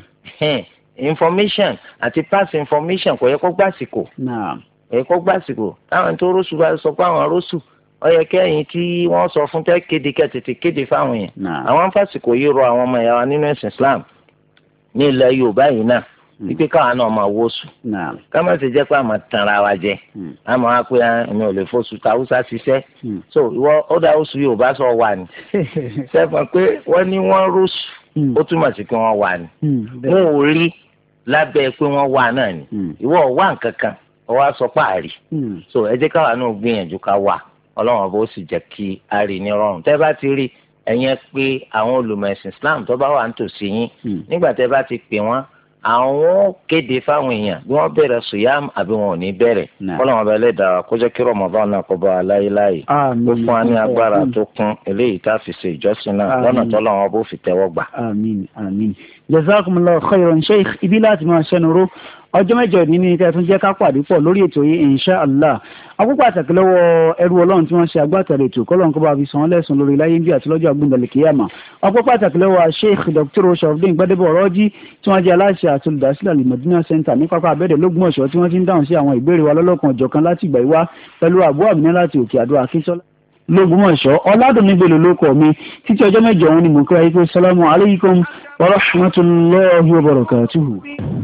information àti pass information kò yẹ kó gbàsìkò kò yẹ kó gbàsìkò táwọn tó róṣù bá sọ pé àwọn róṣù ó yẹ kẹ́yìn tí wọ́n sọ fún tẹ́ kéde kẹ́ tètè kéde fáwọn yẹn àwọn fásìkò yìí rọ àwọn ọmọ ìyá wa nínú ẹ̀sìn Islam ní ilẹ̀ Yorùbá yìí náà wípé káwọn náà máa wóṣù ká má ṣe jẹ́ pé àmọ́ tanra wa jẹ àmọ́ wá pé èmi ò lè fóṣù tàwùsá ṣiṣẹ́ so ìwọ ó dá oṣù Yorùbá sọ wà ní sẹ́fọ̀n pé wọ́n ní wọ́n róṣù ó túmọ̀ sí pé wọ́n wà ní wọn ò rí lábẹ́ pé wọ́n wà náà ni ìwọ wà nǹkan kan ọwọ́ sọ pé àrí so ẹ jẹ́ káwa náà gbìyànjú ká wà ọlọ́run ọba ó sì jẹ́ kí a rí ní rọrùn tẹ́ bá ti rí ẹ̀yẹn pé àwọn olùmọ̀ ẹ̀sìn Islam tó bá wà nítòsí yín nígbà tẹ́ bá ti pè wọ́n àwọn kéde fáwọn èèyàn bí wọ́n bẹ̀rẹ̀ sùyàm àbí wọn ò ní bẹ̀rẹ̀ ọlọ́run ọba ẹlẹ́dàá kó jẹ́ kí Ramadan náà kó bá wa láyé láyé ó fún wa ní agbára tó kún eléyìí tá a fi ṣe ìjọsìn náà lọ́nà tọ́lọ́run ọba ó fi tẹ́wọ́ gbà. àmín àmín jazakumullahu khairan sheikh ibi láti máa ṣẹnu ró ọjọ́ mẹ́jọ ní ní tẹ́tún jẹ́ ká pàdé pọ̀ lórí ètò yìí insha allah àkókò àtàkì lọ́wọ́ ẹrú ọlọ́run tí wọ́n ṣe agbátẹrù ètò kọ́lọ́n kó bá fi san lẹ́sùn lórí láyé bí àti lọ́jọ́ àgbọ̀ndàlẹ̀ kíyàmà àkókò àtàkì lọ́wọ́ sheikh dr sharafdin gbadebo ọ̀rọ́jì tí wọ́n jẹ́ aláṣẹ àti olùdásílẹ̀ alimọ̀dúnà center ní pápá abẹ́rẹ́ lógúnmọ̀ṣọ́ tí wọ́n ti ń dáhùn sí àwọn ìbéèrè wa lọ́lọ́kan ọ̀jọ̀kan láti ìgbà ìwá pẹ̀lú àbú àmìnà láti òkè àdó akíntọ́lá lógúnmọ̀ṣọ́ ọ̀làdùnní gbèlò lóko mi títí ọjọ́ mẹ́jọ òun ni mo kíra yí pé sálámù alaykum wa rahmatullahi wa barakatuhu.